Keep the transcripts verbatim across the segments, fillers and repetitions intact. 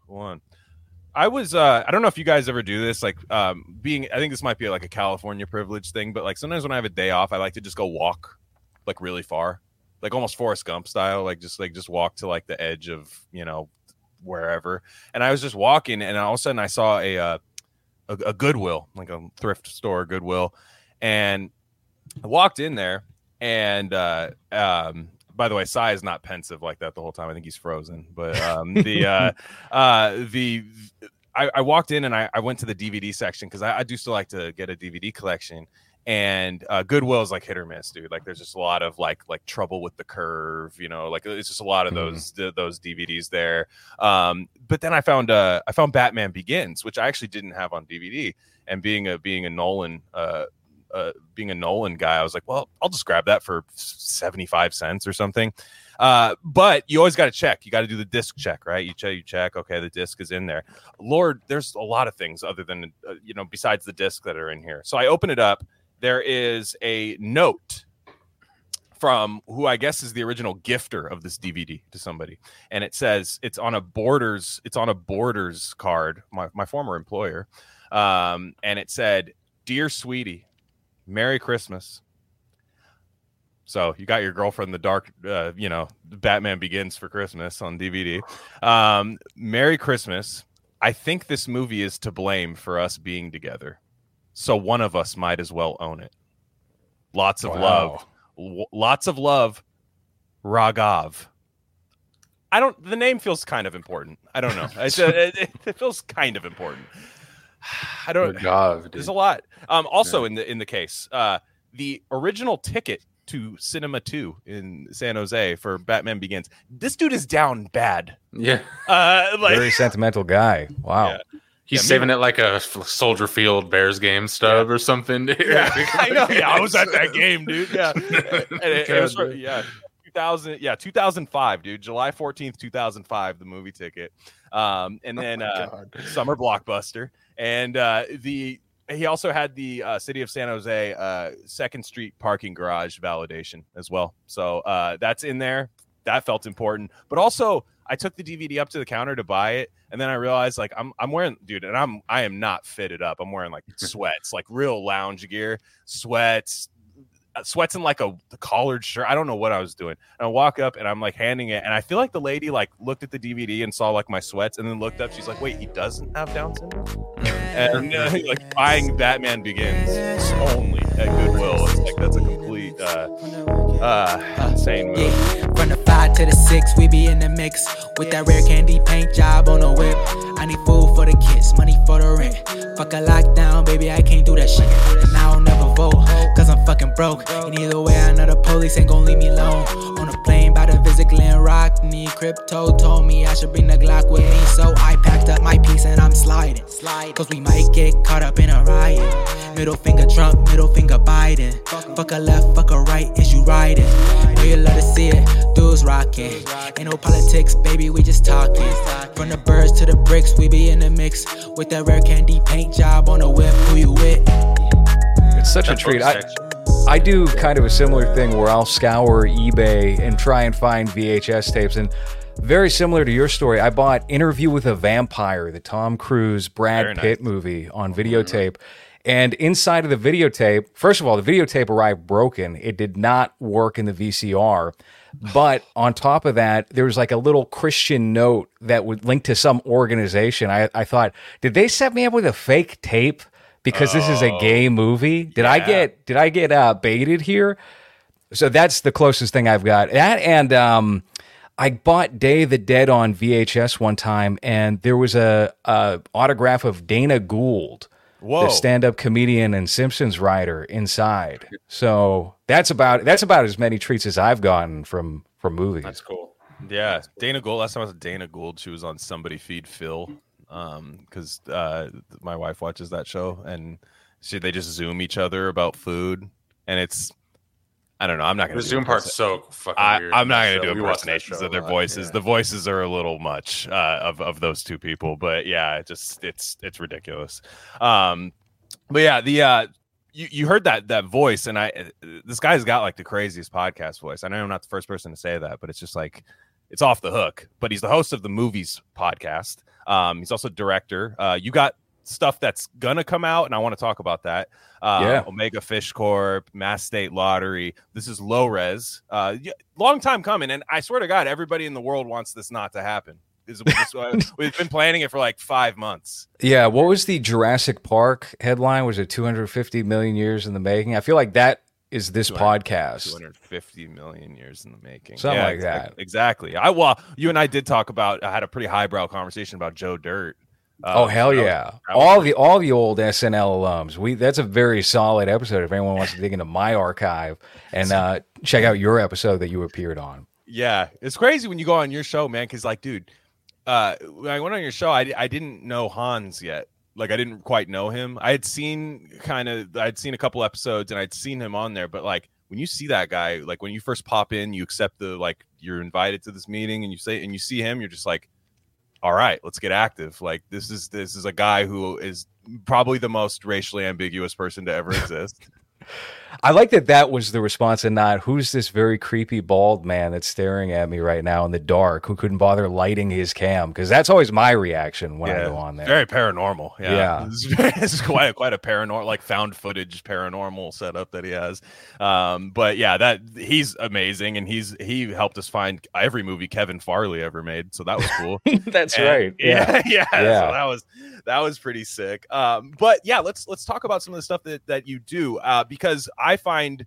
one. I was uh I don't know if you guys ever do this, like um being I think this might be like a California privilege thing, but like sometimes when I have a day off, I like to just go walk like really far, like almost Forrest Gump style, like just like just walk to like the edge of, you know, wherever. And I was just walking, and all of a sudden I saw a uh, a, a Goodwill, like a thrift store, Goodwill, and I walked in there, and uh um by the way, Sai is not pensive like that the whole time. I think he's frozen. But um, the uh, uh, the I, I walked in and I, I went to the D V D section because I, I do still like to get a D V D collection. And uh, Goodwill is like hit or miss, dude. Like there's just a lot of like like Trouble with the Curve, you know, like it's just a lot of those mm. th- those D V Ds there. Um, but then I found uh, I found Batman Begins, which I actually didn't have on D V D. And being a being a Nolan uh, Uh, being a Nolan guy, I was like, well, I'll just grab that for seventy-five cents or something. Uh, but you always got to check. You got to do the disc check, right? You check, you check. Okay, the disc is in there. Lord, there's a lot of things other than, uh, you know, besides the disc that are in here. So I open it up. There is a note from who I guess is the original gifter of this D V D to somebody. And it says it's on a Borders. It's on a Borders card, my, my former employer. Um, and it said, "Dear sweetie, Merry Christmas." So you got your girlfriend the dark, uh, you know, Batman Begins for Christmas on D V D. Um, Merry Christmas. I think this movie is to blame for us being together. So one of us might as well own it. Lots of wow. love. L- lots of love. Raghav. I don't, the name feels kind of important. I don't know. It's a, it, it feels kind of important. I don't know. There's a lot. Um, also yeah. in the in the case, uh, the original ticket to Cinema two in San Jose for Batman Begins. This dude is down bad. Yeah, uh, like, very sentimental guy. Wow, yeah. he's yeah, saving me, it like a Soldier Field Bears game stub yeah. or something. Yeah, I know. Yeah, I was at that game, dude. Yeah, and it, it was, yeah. two thousand, yeah, two thousand five, dude. July fourteenth, two thousand five, the movie ticket. Um, and then oh uh, summer blockbuster. And uh, the he also had the uh, City of San Jose uh, Second Street parking garage validation as well. So uh, that's in there. That felt important. But also, I took the D V D up to the counter to buy it, and then I realized like I'm I'm wearing, dude, and I'm I am not fitted up. I'm wearing like sweats, like real lounge gear, sweats. Sweats in like a collared shirt. I don't know what I was doing. And I walk up and I'm like handing it, and I feel like the lady like looked at the D V D and saw like my sweats, and then looked up. She's like, "Wait, he doesn't have Down syndrome?" And uh, like buying Batman Begins only at Goodwill. It's like that's a complete uh, uh, insane move. Yeah. From the five to the six, we be in the mix with that rare candy paint job on the whip. I need food for the kids, money for the rent. Fuck a lockdown, baby, I can't do that shit. And I don't never vote, cause I'm fucking broke. And either way, I know the police ain't gon' leave me alone. On a plane by the visit Glen Rock, me Crypto told me I should bring the Glock with me. So I packed up my piece and I'm sliding. Cause we might get caught up in a riot. Middle finger Trump, middle finger Biden. Fuck a left, fuck a right, is you riding? Know you love to see it, dudes rocking. Ain't no politics, baby, we just talking. From the birds to the bricks, we be in the mix with that rare candy paint job on the whip. Who you with? It's such That's a treat. I, I do kind of a similar thing where I'll scour eBay and try and find V H S tapes. And very similar to your story, I bought Interview with a Vampire, the Tom Cruise, Brad very Pitt nice. movie on videotape. And inside of the videotape, first of all, the videotape arrived broken. It did not work in the V C R. But on top of that, there was like a little Christian note that would link to some organization. I, I thought, did they set me up with a fake tape because oh, this is a gay movie? Did yeah. I get did I get uh, baited here? So that's the closest thing I've got. That and um, I bought Day of the Dead on V H S one time, and there was a, a autograph of Dana Gould. Whoa. The stand-up comedian and Simpsons writer inside. So that's about that's about as many treats as I've gotten from from movies. That's cool. Yeah, Dana Gould. Last time I was Dana Gould, she was on Somebody Feed Phil, um, because uh, my wife watches that show, and she they just Zoom each other about food, and it's. I don't know. I'm not going to. The Zoom part's so fucking I, weird. I'm not going to do impersonations of their voices. Yeah. The voices are a little much uh, of of those two people, but yeah, it just it's it's ridiculous. Um, but yeah, the uh, you you heard that that voice, and I this guy's got like the craziest podcast voice. I know I'm not the first person to say that, but it's just like it's off the hook. But he's the host of the Movies podcast. Um, he's also director. Uh, you got stuff that's gonna come out, and I want to talk about that. Uh, yeah. Omega Fish Corp, Mass State Lottery. This is low res. Uh, long time coming, and I swear to God, everybody in the world wants this not to happen. This, this, uh, we've been planning it for like five months. Yeah. What was the Jurassic Park headline? Was it two hundred fifty million years in the making? I feel like that is this podcast. two hundred fifty million years in the making. Something yeah, like exactly, that. Exactly. I well, you and I did talk about. I had a pretty highbrow conversation about Joe Dirt. Uh, oh hell so yeah! that was, all the all the old S N L alums. We that's a very solid episode. If anyone wants to dig into my archive and uh, check out your episode that you appeared on. Yeah, it's crazy when you go on your show, man. Because like, dude, uh, when I went on your show, I I didn't know Hans yet. Like I didn't quite know him. I had seen kind of I'd seen a couple episodes and I'd seen him on there, but like when you see that guy, like when you first pop in, you accept the like you're invited to this meeting and you say and you see him, you're just like, all right, let's get active. Like this is this is a guy who is probably the most racially ambiguous person to ever exist. I like that that was the response and not who's this very creepy bald man that's staring at me right now in the dark who couldn't bother lighting his cam, because that's always my reaction when yeah, I go on there. Very paranormal. Yeah, yeah. This, is, this is quite quite a paranormal, like found footage paranormal setup that he has. Um, but yeah, that he's amazing, and he's he helped us find every movie Kevin Farley ever made, so that was cool. That's and, right. Yeah, yeah, yeah. yeah. So that was that was pretty sick. Um, but yeah, let's let's talk about some of the stuff that that you do, uh, because I find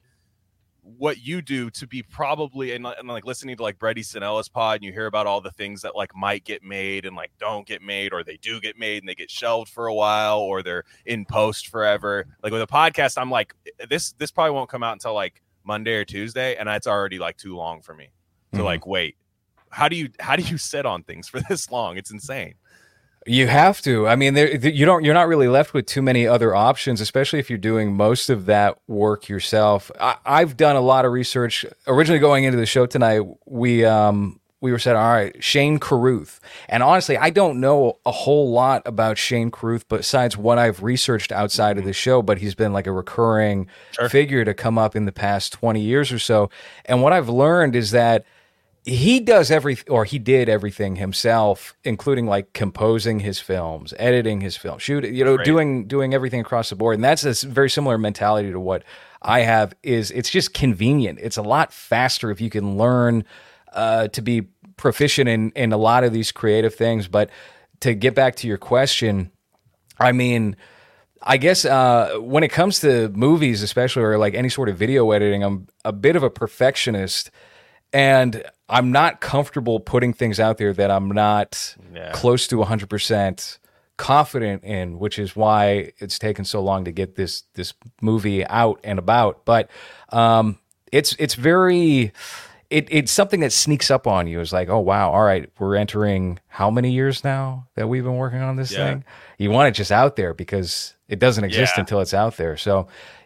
what you do to be probably and, and like listening to like Brett Easton Ellis pod, and you hear about all the things that like might get made and like don't get made, or they do get made and they get shelved for a while, or they're in post forever. Like with a podcast, I'm like, this this probably won't come out until like Monday or Tuesday, and it's already like too long for me to mm-hmm. like wait. How do you how do you sit on things for this long? It's insane. You have to. I mean, there, you don't. You're not really left with too many other options, especially if you're doing most of that work yourself. I, I've done a lot of research. Originally, going into the show tonight, we um, we were said, all right, Shane Carruth, and honestly, I don't know a whole lot about Shane Carruth besides what I've researched outside of the show. But he's been like a recurring sure. figure to come up in the past twenty years or so. And what I've learned is that he does everything, or he did everything himself, including like composing his films, editing his film, shooting, you know, Great. doing doing everything across the board. And that's a very similar mentality to what I have. Is it's just convenient. It's a lot faster if you can learn uh, to be proficient in in a lot of these creative things. But to get back to your question, I mean, I guess uh, when it comes to movies, especially, or like any sort of video editing, I'm a bit of a perfectionist. And I'm not comfortable putting things out there that I'm not yeah. close to one hundred percent confident in, which is why it's taken so long to get this this movie out and about. But um, it's it's very it, it's something that sneaks up on you. It's like, oh wow, all right, we're entering how many years now that we've been working on this yeah. thing? You want it just out there because it doesn't exist yeah. until it's out there. So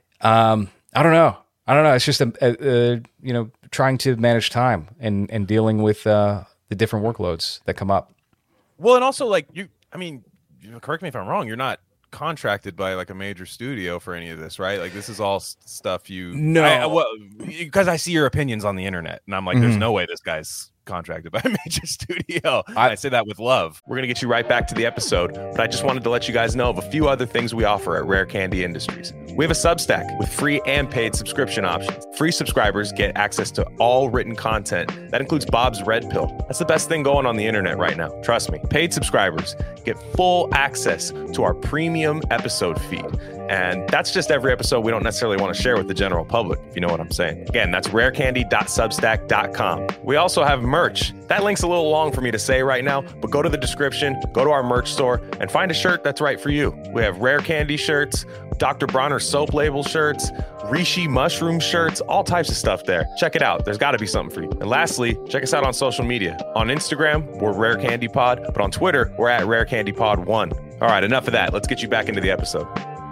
um, I don't know. I don't know. It's just a, a, a you know trying to manage time and and dealing with uh, the different workloads that come up. Well, and also like you, I mean, correct me if I'm wrong. You're not contracted by like a major studio for any of this, right? Like this is all stuff you no, I, well, because I see your opinions on the internet, and I'm like, mm-hmm. there's no way this guy's contracted by a major studio. I, I say that with love. We're gonna get you right back to the episode, but I just wanted to let you guys know of a few other things we offer at Rare Candy Industries. We have a Substack with free and paid subscription options. Free subscribers get access to all written content. That includes Bob's Red Pill. That's the best thing going on the internet right now. Trust me. Paid subscribers get full access to our premium episode feed. And that's just every episode we don't necessarily want to share with the general public, if you know what I'm saying. Again, that's rare candy dot substack dot com. We also have merch. That link's a little long for me to say right now, but go to the description, go to our merch store, and find a shirt that's right for you. We have Rare Candy shirts, Doctor Bronner soap label shirts, Rishi mushroom shirts, all types of stuff there. Check it out. There's got to be something for you. And lastly, check us out on social media. On Instagram, we're Rare Candy Pod, but on Twitter, we're at Rare Candy Pod one. All right, enough of that. Let's get you back into the episode.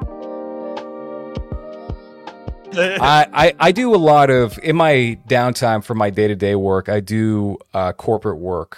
I, I, I do a lot of, in my downtime for my day-to-day work, I do uh, corporate work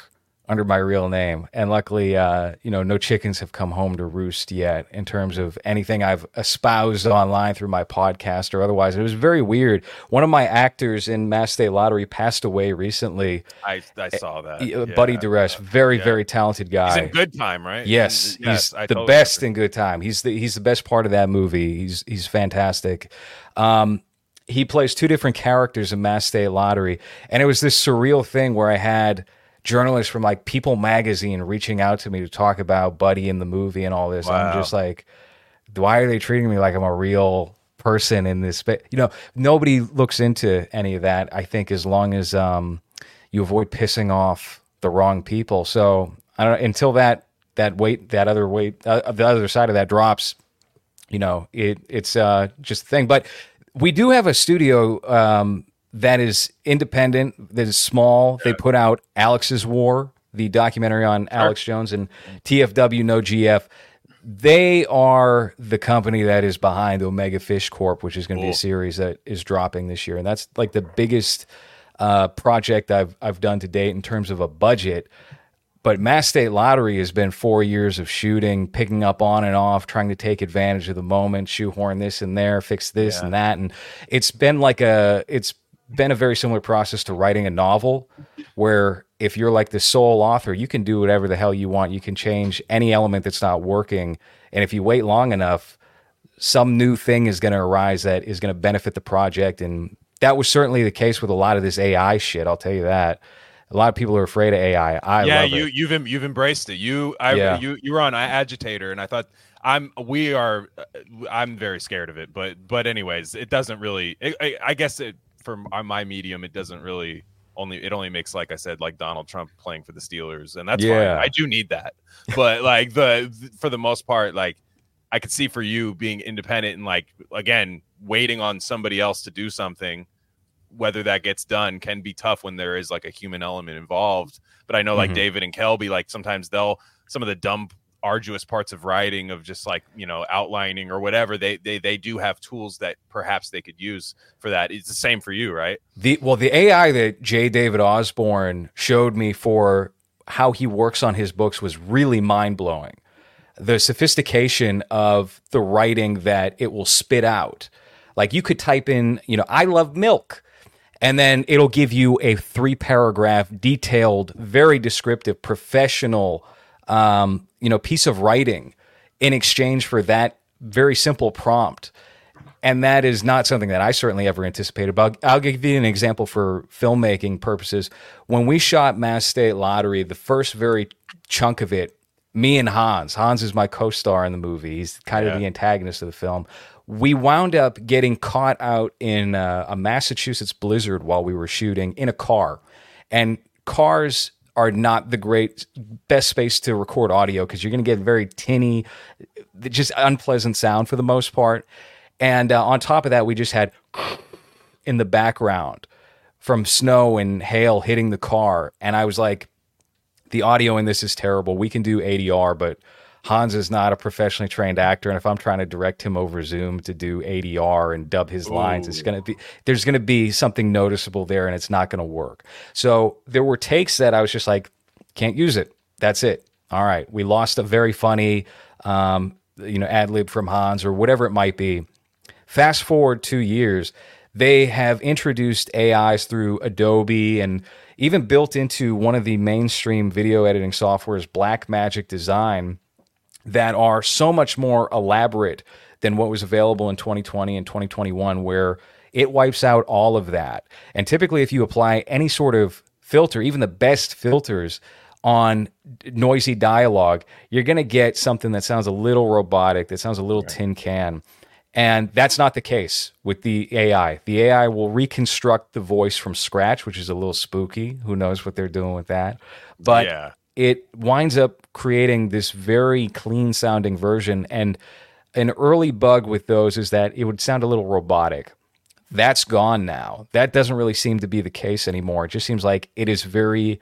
under my real name. And luckily, uh, you know, no chickens have come home to roost yet in terms of anything I've espoused online through my podcast or otherwise. It was very weird. One of my actors in Mass State Lottery passed away recently. I, I saw that. Uh, Buddy Yeah. Duress, very, Yeah. very talented guy. He's in Good Time, right? Yes, Yes, he's I the totally best remember. in Good Time. He's the he's the best part of that movie. He's he's fantastic. Um, he plays two different characters in Mass State Lottery, and it was this surreal thing where I had journalists from like People Magazine reaching out to me to talk about Buddy in the movie and all this. Wow. I'm just like, why are they treating me like I'm a real person in this space? You know, nobody looks into any of that, I think, as long as um, you avoid pissing off the wrong people. So I don't until that that weight, that other weight, uh, the other side of that drops, you know, it it's uh, just a thing. But we do have a studio um, that is independent, that is small. They put out Alex's War, the documentary on Alex Jones, and T F W No G F. They are the company that is behind Omega Fish Corp, which is going to be a Cool. series that is dropping this year, and that's like the biggest uh, project I've I've done to date in terms of a budget. But Mass State Lottery has been four years of shooting, picking up on and off, trying to take advantage of the moment, shoehorn this and there, fix this Yeah. and that, and it's been like a it's been a very similar process to writing a novel, where if you're like the sole author, you can do whatever the hell you want. You can change any element that's not working, and if you wait long enough, some new thing is going to arise that is going to benefit the project. And that was certainly the case with a lot of this A I shit. I'll tell you that. A lot of people are afraid of A I. I yeah, love you it. you've em- you've embraced it. You I Yeah. you you were on Agitator, and I thought I'm we are uh, I'm very scared of it. But but anyways, it doesn't really. It, I, I guess it for my medium, it doesn't really only it only makes, like I said, like Donald Trump playing for the Steelers, and that's Yeah. fine. I do need that, but like the for the most part, like I could see for you being independent and like again waiting on somebody else to do something. Whether that gets done can be tough when there is like a human element involved. But I know like Mhm. David and Kelby, like sometimes they'll some of the dumb, arduous parts of writing of just like, you know, outlining or whatever, they they they do have tools that perhaps they could use for that. It's the same for you, right? The well, the A I that J. David Osborne showed me for how he works on his books was really mind blowing. The sophistication of the writing that it will spit out. Like you could type in, you know, I love milk. And then it'll give you a three paragraph, detailed, very descriptive, professional, um, you know, piece of writing in exchange for that very simple prompt. And that is not something that I certainly ever anticipated. But I'll, I'll give you an example for filmmaking purposes. When we shot Mass State Lottery, the first very chunk of it, me and Hans, Hans is my co-star in the movie. He's kind Yeah. of the antagonist of the film. We wound up getting caught out in a, a Massachusetts blizzard while we were shooting in a car. And cars are not the great best space to record audio because you're going to get very tinny, just unpleasant sound for the most part. And uh, on top of that, we just had in the background from snow and hail hitting the car. And I was like, the audio in this is terrible. We can do A D R, but Hans is not a professionally trained actor, and if I'm trying to direct him over Zoom to do A D R and dub his lines, it's gonna be there's gonna be something noticeable there, and it's not gonna work. So there were takes that I was just like, can't use it. That's it. All right, we lost a very funny, um, you know, ad lib from Hans or whatever it might be. Fast forward two years, they have introduced A Is through Adobe and even built into one of the mainstream video editing softwares, Blackmagic Design, that are so much more elaborate than what was available in twenty twenty and twenty twenty-one, where it wipes out all of that. And typically, if you apply any sort of filter, even the best filters on noisy dialogue, you're going to get something that sounds a little robotic, that sounds a little tin can. And that's not the case with the A I. The A I will reconstruct the voice from scratch, which is a little spooky. Who knows what they're doing with that? But Yeah. it winds up creating this very clean sounding version. And an early bug with those is that it would sound a little robotic. That's gone now. That doesn't really seem to be the case anymore. It just seems like it is very,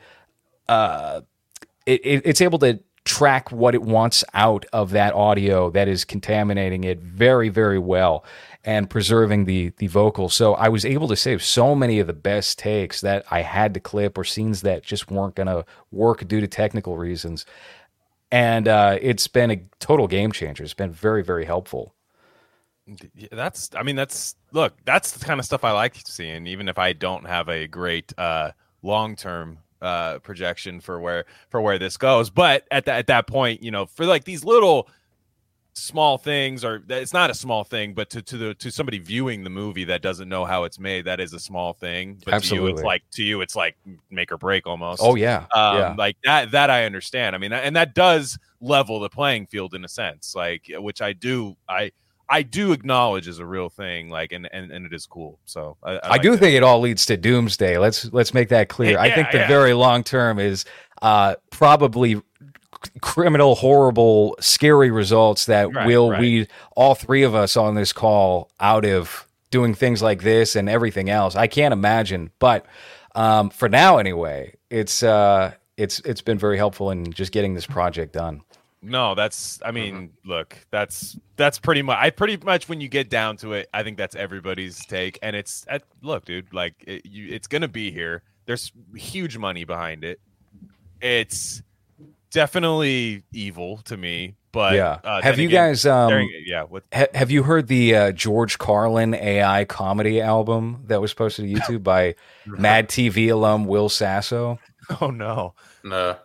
uh, it, it, it's able to track what it wants out of that audio that is contaminating it very, very well. and preserving the the vocal. So I was able to save so many of the best takes that I had to clip, or scenes that just weren't going to work due to technical reasons. And uh, it's been a total game changer. It's been very, very helpful. Yeah, that's, I mean, that's, look, that's the kind of stuff I like seeing, even if I don't have a great uh, long-term uh, projection for where, for where this goes. But at that, at that point, you know, for like these little small things, or it's not a small thing, but to to the to somebody viewing the movie that doesn't know how it's made, that is a small thing. But Absolutely. to you, it's like to you, it's like make or break almost. Oh yeah, um, yeah. Like that. That I understand. I mean, and that does level the playing field in a sense, like which I do. I I do acknowledge is a real thing. Like, and and, and it is cool. So I, I, I like do that. think it all leads to doomsday. Let's let's make that clear. Yeah, I think the yeah. very long term is uh, probably criminal, horrible, scary results that Right, will right. weed all three of us on this call out of doing things like this and everything else. I can't imagine, but um, for now, anyway, it's uh, it's it's been very helpful in just getting this project done. No, that's, I mean, look, that's, that's pretty much, I pretty much, when you get down to it, I think that's everybody's take. And it's, uh, look, dude, like it, you, it's going to be here. There's huge money behind it. It's definitely evil to me, but Yeah. uh, Have then you again, guys, um, staring at- yeah. What, Ha- have you heard the uh, George Carlin A I comedy album that was posted to YouTube by Mad T V alum Will Sasso? oh no. No.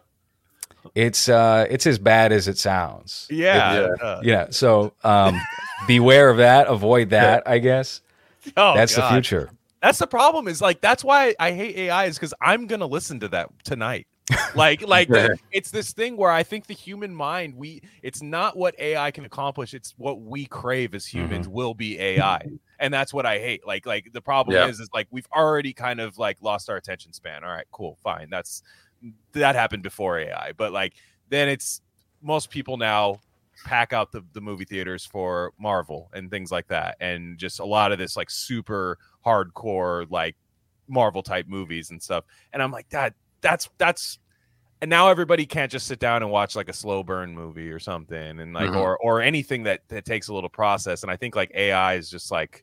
It's uh, it's as bad as it sounds. Yeah. Yeah. uh, Yeah. So um, beware of that. Avoid that. I guess oh, that's God. the future. That's the problem, is like, that's why I hate A I, is because I'm going to listen to that tonight. like like the, it's this thing where I think the human mind, we it's not what A I can accomplish, it's what we crave as humans will be A I, and that's what I hate. Like like the problem Yeah. is is like we've already kind of like lost our attention span. All right, cool, fine, that's that happened before A I, but like then it's most people now pack out the, the movie theaters for Marvel and things like that, and just a lot of this like super hardcore like Marvel type movies and stuff, and I'm like, that that's that's and now everybody can't just sit down and watch like a slow burn movie or something, and like Mhm. or or anything that, that takes a little process. And I think like A I is just like,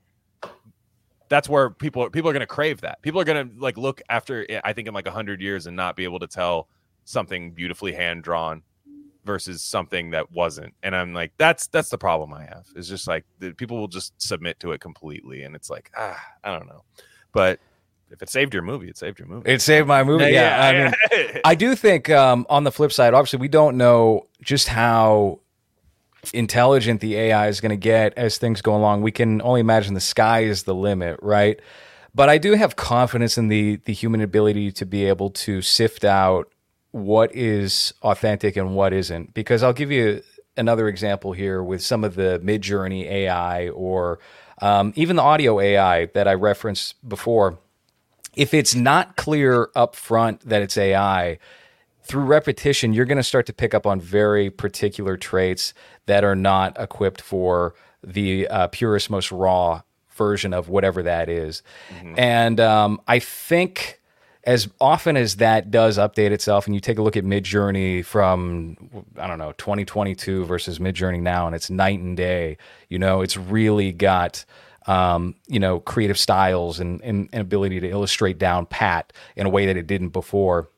that's where people people are going to crave that. People are going to like look after, I think, in like a hundred years and not be able to tell something beautifully hand drawn versus something that wasn't. And I'm like, that's that's the problem I have. It's just like the, people will just submit to it completely, and it's like, ah, I don't know. But if it saved your movie, it saved your movie. It saved my movie. Yeah. I mean, yeah. I do think um, on the flip side, obviously, we don't know just how intelligent the A I is going to get as things go along. We can only imagine the sky is the limit, right? But I do have confidence in the the human ability to be able to sift out what is authentic and what isn't. Because I'll give you another example here with some of the Midjourney A I, or um, even the audio A I that I referenced before. If it's not clear up front that it's A I, through repetition, you're going to start to pick up on very particular traits that are not equipped for the uh, purest, most raw version of whatever that is. Mm-hmm. And um, I think as often as that does update itself, and you take a look at Midjourney from, I don't know, twenty twenty-two versus Midjourney now, and it's night and day, you know, it's really got... Um, you know, creative styles and, and, and ability to illustrate down pat in a way that it didn't before.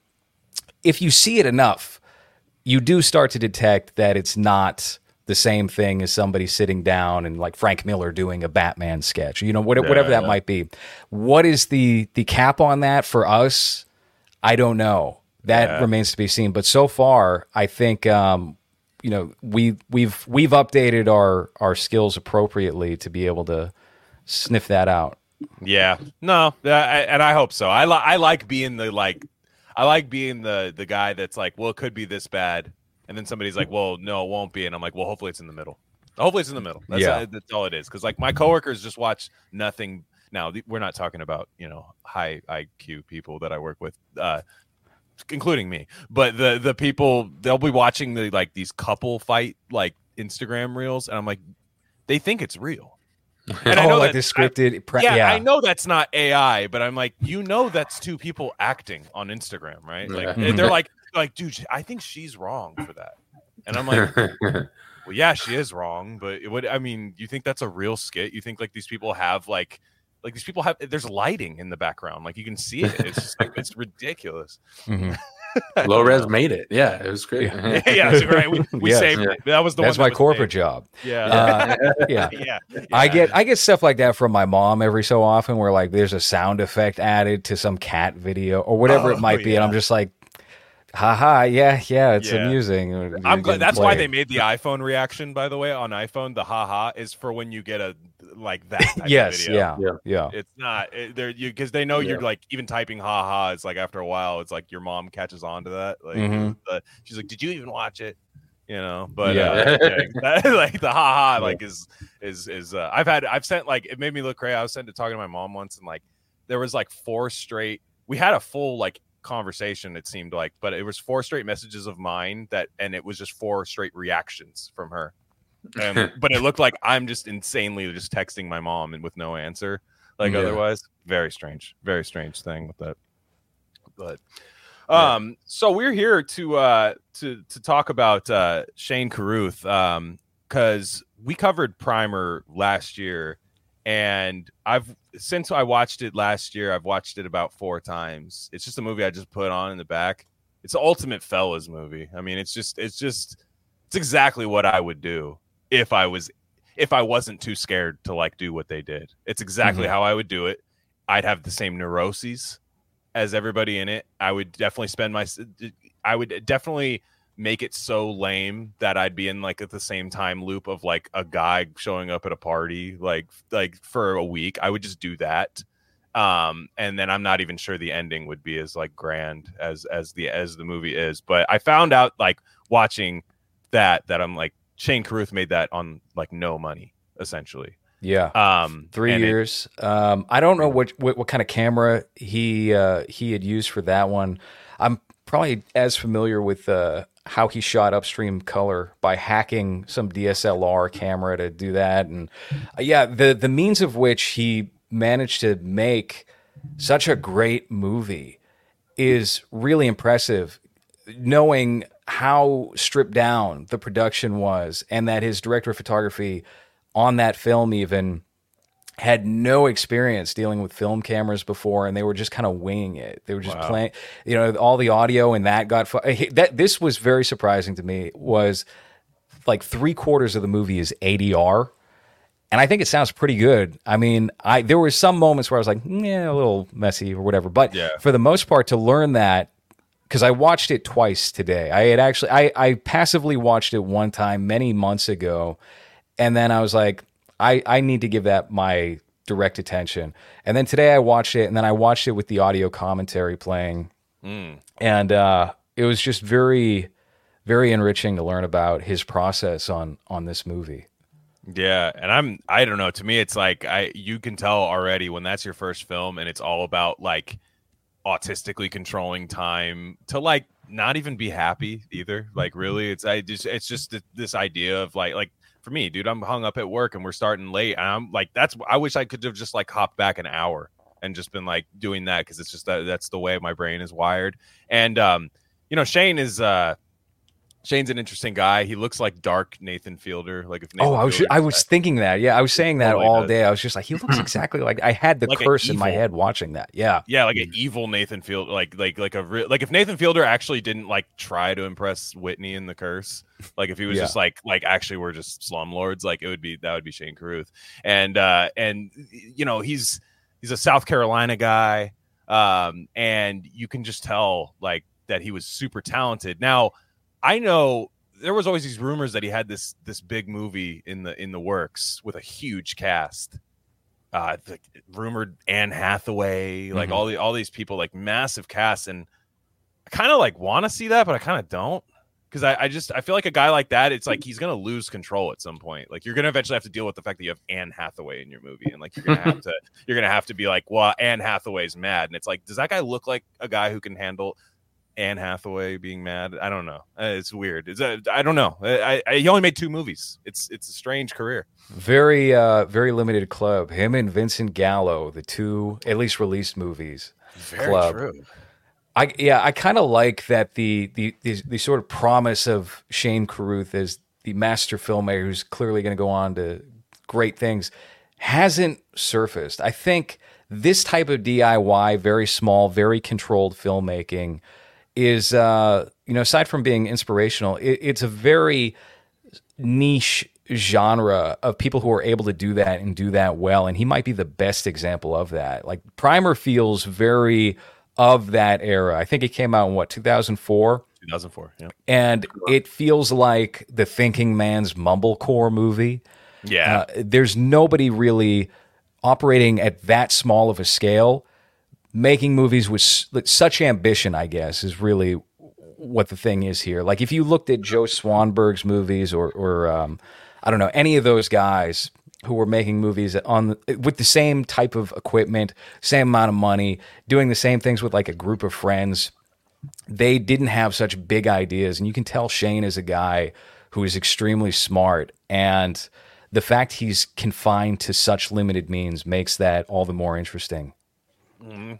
If you see it enough, you do start to detect that it's not the same thing as somebody sitting down and like Frank Miller doing a Batman sketch, you know, whatever, Yeah, whatever that yeah. might be. What is the the cap on that for us? I don't know. That Yeah. remains to be seen. But so far, I think um, you know we we've we've updated our our skills appropriately to be able to sniff that out. Yeah, no, uh, I, and I hope so. I li- I like being the like, I like being the the guy that's like, well, it could be this bad, and then somebody's like, well, no, it won't be, and I'm like, well, hopefully it's in the middle. Hopefully it's in the middle. That's, Yeah. uh, that's all it is. Because like my coworkers just watch nothing. Now th- we're not talking about you know high I Q people that I work with, uh, including me, but the the people they'll be watching the like these couple fight like Instagram reels, and I'm like, they think it's real. And I oh, know like that- the scripted. pre- yeah, yeah, I know that's not A I, but I'm like, you know, that's two people acting on Instagram, right? Like, Yeah. and they're like, like, dude, I think she's wrong for that, and I'm like, Well, yeah, she is wrong, but it would. I mean, you think that's a real skit? You think like these people have like, like these people have? There's lighting in the background, like you can see it. It's just like it's ridiculous. Mm-hmm. Low res made it. Yeah, it was great. Yeah, yeah, it's great. We, we Yes. saved Yeah. it. That was the That's one. my that was corporate saved. job. Yeah, Uh, yeah. yeah, yeah. I get I get stuff like that from my mom every so often, where like there's a sound effect added to some cat video or whatever Oh, it might be, and I'm yeah. just like, haha, yeah, yeah, it's Yeah. amusing. I'm You glad. can That's play why it. they made the iPhone reaction. By the way, on iPhone, the haha is for when you get a like that. Type Yes, of video. yeah, Yeah. yeah, It's not it, they're you because they know you're Yeah. like even typing ha ha. It's like after a while, it's like your mom catches on to that. Like Mhm. uh, she's like, "Did you even watch it?" You know, but Yeah. uh, yeah, that- like the ha ha like is is is. Uh, I've had I've sent like it made me look crazy. I was sent to talking to my mom once, and like there was like four straight. We had a full like conversation. It seemed like, but it was four straight messages of mine that, and it was just four straight reactions from her. Um, but it looked like I'm just insanely just texting my mom and with no answer. Like Yeah. otherwise, very strange, very strange thing with that. But um, so we're here to uh to to talk about uh Shane Carruth um because we covered Primer last year, and I've since I watched it last year, I've watched it about four times. It's just a movie I just put on in the back. It's the ultimate fellas movie. I mean, it's just it's just it's exactly what I would do if I was if I wasn't too scared to like do what they did. It's exactly Mhm. how I would do it. I'd have the same neuroses as everybody in it. I would definitely spend my I would definitely make it so lame that I'd be in like at the same time loop of like a guy showing up at a party like like for a week. I would just do that. Um and then I'm not even sure the ending would be as like grand as as the as the movie is. But I found out like watching that that I'm like Shane Carruth made that on like no money essentially. yeah. Um Three and it- years. um, I don't know what, what what kind of camera he uh, he had used for that one. I'm probably as familiar with uh, how he shot upstream color by hacking some D S L R camera to do that, and uh, yeah, the the means of which he managed to make such a great movie is really impressive. Knowing how stripped down the production was, and that his director of photography on that film even had no experience dealing with film cameras before, and they were just kind of winging it. They were just Wow. playing, you know, all the audio and that got fu- that. This was very surprising to me. Was like three quarters of the movie is A D R, and I think it sounds pretty good. I mean, I there were some moments where I was like, yeah, a little messy or whatever, but Yeah. for the most part, to learn that. Because I watched it twice today. I had actually, I, I passively watched it one time many months ago, and then I was like, I, I need to give that my direct attention. And then today I watched it, and then I watched it with the audio commentary playing, Mm. and uh, it was just very, very enriching to learn about his process on on this movie. Yeah, and I'm I don't know, to me it's like I you can tell already when that's your first film and it's all about like autistically controlling time to like not even be happy either. Like really it's I just it's just th- this idea of like like for me, dude, I'm hung up at work and we're starting late and I'm like that's I wish I could have just like hopped back an hour and just been like doing that because it's just that that's the way my brain is wired. And um you know, Shane is uh Shane's an interesting guy. He looks like dark Nathan Fielder. Like if Nathan Oh, I was Fielder I was thinking that. Yeah, I was saying that Totally all does. day. I was just like, he looks exactly like. I had the Like a curse in my evil- head watching that. Yeah. yeah, like an evil Nathan Fielder, like like like a re- like if Nathan Fielder actually didn't like try to impress Whitney in The Curse, like if he was Yeah. just like like actually we're just slumlords, like it would be that would be Shane Carruth, and uh and you know he's he's a South Carolina guy, um and you can just tell like that he was super talented. Now I know there was always these rumors that he had this this big movie in the in the works with a huge cast. Uh, the rumored Anne Hathaway, like Mhm. all the all these people, like massive casts, and I kind of like want to see that, but I kind of don't because I, I just I feel like a guy like that, it's like he's gonna lose control at some point. Like you're gonna eventually have to deal with the fact that you have Anne Hathaway in your movie, and like you're gonna have to you're gonna have to be like, well, Anne Hathaway's mad, and it's like, does that guy look like a guy who can handle Anne Hathaway being mad? I don't know. Uh, It's weird. It's, uh, I don't know. I, I, he only made two movies. It's it's a strange career. Very, uh, very limited club. Him and Vincent Gallo, the two at least released movies. Very Club. true. I yeah, I kind of like that the, the the the sort of promise of Shane Carruth as the master filmmaker who's clearly going to go on to great things, hasn't surfaced. I think this type of D I Y, very small, very controlled filmmaking is, uh, you know, aside from being inspirational, it, it's a very niche genre of people who are able to do that and do that well. And he might be the best example of that. Like Primer feels very of that era. I think it came out in what, two thousand four? two thousand four, yeah. And it feels like the thinking man's mumblecore movie. Yeah. Uh, there's nobody really operating at that small of a scale, making movies with s- with such ambition, I guess, is really what the thing is here. Like if you looked at Joe Swanberg's movies or, or um, I don't know, any of those guys who were making movies on with the same type of equipment, same amount of money, doing the same things with like a group of friends, they didn't have such big ideas. And you can tell Shane is a guy who is extremely smart, and the fact he's confined to such limited means makes that all the more interesting. Mm-hmm.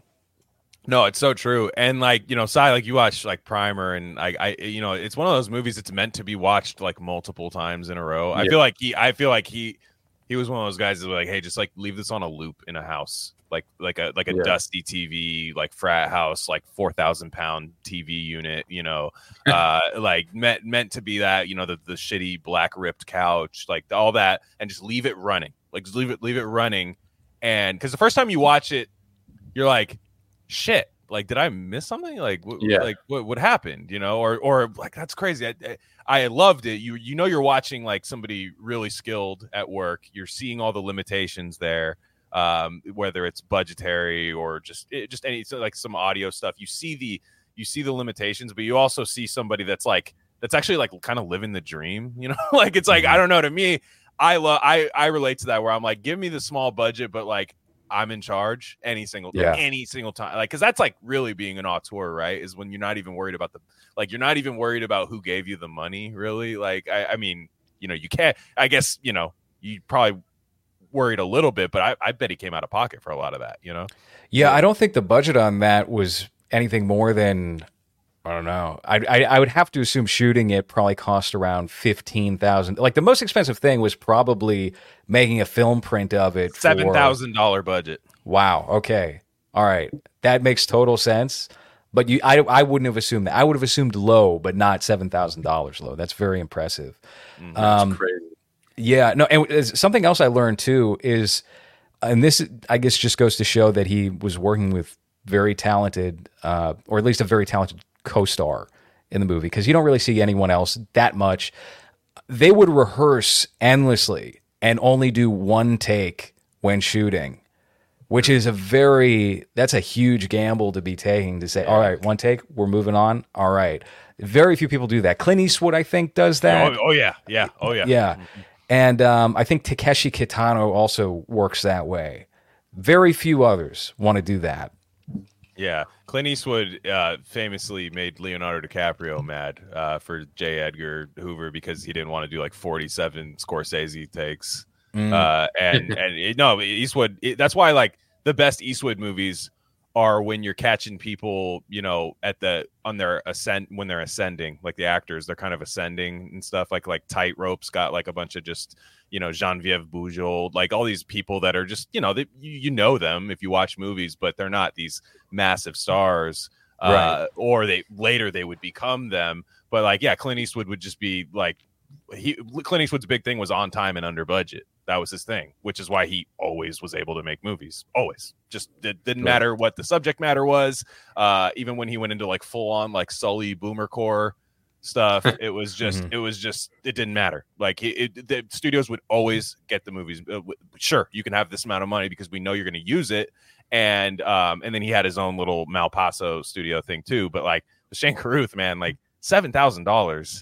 No, it's so true. And like, you know, Sai, like you watch like Primer, and I, I, you know, it's one of those movies that's meant to be watched like multiple times in a row. Yeah. I feel like he, I feel like he, he was one of those guys that was like, hey, just like leave this on a loop in a house, like, like a, like a yeah. dusty T V, like frat house, like four thousand pound T V unit, you know, uh, like meant, meant to be that, you know, the, the shitty black ripped couch, like all that, and just leave it running, like just leave it, leave it running. And cause the first time you watch it, you're like, shit, like did I miss something? Like w- yeah. like what what happened, you know? Or or like that's crazy. I, I loved it. You you know you're watching like somebody really skilled at work. You're seeing all the limitations there, um, whether it's budgetary or just it, just any so like some audio stuff. You see the you see the limitations, but you also see somebody that's like that's actually like kind of living the dream, you know? Like it's like I don't know. To me, I love I I relate to that where I'm like, give me the small budget, but like I'm in charge any single time, yeah. any single time. Like, cause that's like really being an auteur, right? Is when you're not even worried about the, like, you're not even worried about who gave you the money really. Like, I, I mean, you know, you can't, I guess, you know, you probably worried a little bit, but I, I bet he came out of pocket for a lot of that, you know? Yeah. I don't think the budget on that was anything more than, I don't know. I, I I would have to assume shooting it probably cost around fifteen thousand. Like the most expensive thing was probably making a film print of it. Seven thousand dollar budget. Wow. Okay. All right. That makes total sense. But you, I I wouldn't have assumed that. I would have assumed low, but not seven thousand dollars low. That's very impressive. Mm, that's um, crazy. Yeah. No. And something else I learned too is, and this I guess just goes to show that he was working with very talented, uh, or at least a very talented co-star in the movie, because you don't really see anyone else that much. They would rehearse endlessly and only do one take when shooting, which is a very, that's a huge gamble to be taking, to say, all right, one take, we're moving on. All right. Very few people do that. Clint Eastwood, I think, does that. Oh, oh yeah. Yeah. Oh yeah. Yeah. And um, I think Takeshi Kitano also works that way. Very few others want to do that. Yeah, Clint Eastwood uh, famously made Leonardo DiCaprio mad uh, for J. Edgar Hoover because he didn't want to do like forty-seven Scorsese takes. Mm. Uh, and and it, no, Eastwood. It, that's why like the best Eastwood movies are when you're catching people, you know, at the on their ascent when they're ascending, like the actors, they're kind of ascending and stuff. Like like Tightropes got like a bunch of just, you know, Genevieve Bujold, like all these people that are just, you know, they, you, you know them if you watch movies, but they're not these massive stars, uh, right. or they later they would become them. But like, yeah, Clint Eastwood would just be like, he Clint Eastwood's big thing was on time and under budget. That was his thing, which is why he always was able to make movies. Always, just it didn't right. matter what the subject matter was. Uh, even when he went into like full on like Sully boomercore stuff, it was just mm-hmm. it was just it didn't matter. Like it, it, the studios would always get the movies. Uh, sure, you can have this amount of money because we know you're going to use it, and um, and then he had his own little Malpaso studio thing too. But like Shane Carruth, man, like seven thousand dollars,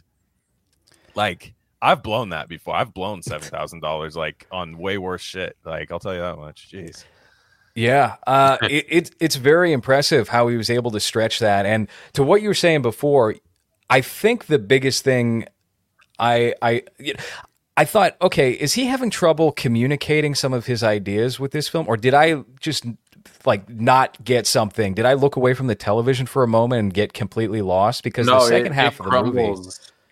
like. I've blown that before. I've blown seven thousand dollars like on way worse shit. Like I'll tell you that much. Jeez. Yeah, uh, it, it it's very impressive how he was able to stretch that. And to what you were saying before, I think the biggest thing I I I thought, okay, is he having trouble communicating some of his ideas with this film, or did I just like not get something? Did I look away from the television for a moment and get completely lost? Because no, the second it, half it of the crumbles. movie.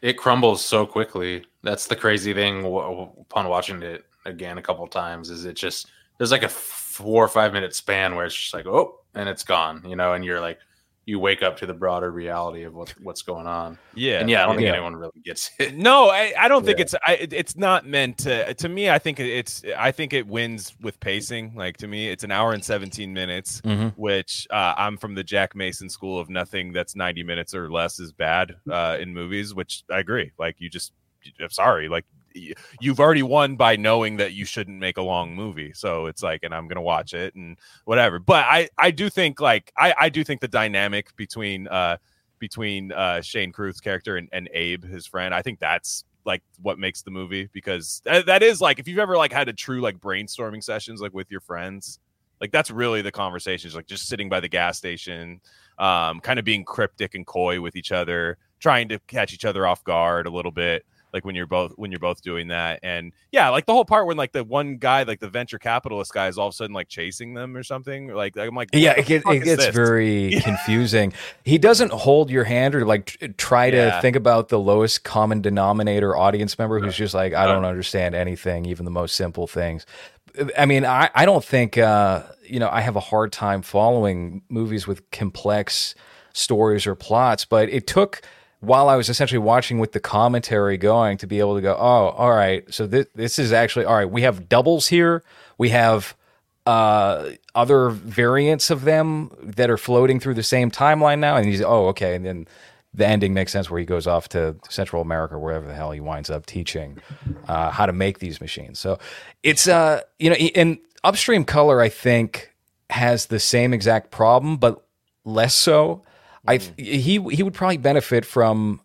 it crumbles so quickly. That's the crazy thing w- upon watching it again a couple times is it just there's like a four or five minute span where it's just like, oh, and it's gone, you know, and you're like, you wake up to the broader reality of what, what's going on. Yeah. And yeah, I don't think yeah. anyone really gets it. No, I, I don't think Yeah. it's I, it's not meant to. To me, I think it's I think it wins with pacing. Like to me, it's an hour and seventeen minutes, Mhm. which uh, I'm from the Jack Mason school of nothing that's ninety minutes or less is bad uh, in movies. Which I agree. Like you just, I'm sorry, like you've already won by knowing that you shouldn't make a long movie. So it's like, and I'm gonna watch it and whatever. But I I do think like I I do think the dynamic between uh between uh Shane Carruth's character and, and Abe, his friend, I think that's like what makes the movie, because th- that is like if you've ever like had a true like brainstorming sessions like with your friends, like that's really the conversations, like just sitting by the gas station, um kind of being cryptic and coy with each other, trying to catch each other off guard a little bit, like when you're both when you're both doing that. And yeah, like the whole part when like the one guy, like the venture capitalist guy, is all of a sudden like chasing them or something, like I'm like, Yeah, what it, the get, fuck it is gets this? very confusing. He doesn't hold your hand or like tr- try to Yeah. think about the lowest common denominator audience member who's just like, I don't understand anything, even the most simple things. I mean, I, I don't think, uh, you know, I have a hard time following movies with complex stories or plots, but it took, while I was essentially watching with the commentary going, to be able to go, oh, all right, so this, this is actually, all right, we have doubles here. We have uh, other variants of them that are floating through the same timeline now. And he's, oh, okay. And then the ending makes sense where he goes off to Central America, wherever the hell he winds up teaching uh, how to make these machines. So it's, uh, you know, and Upstream Color, I think, has the same exact problem, but less so. I he he would probably benefit from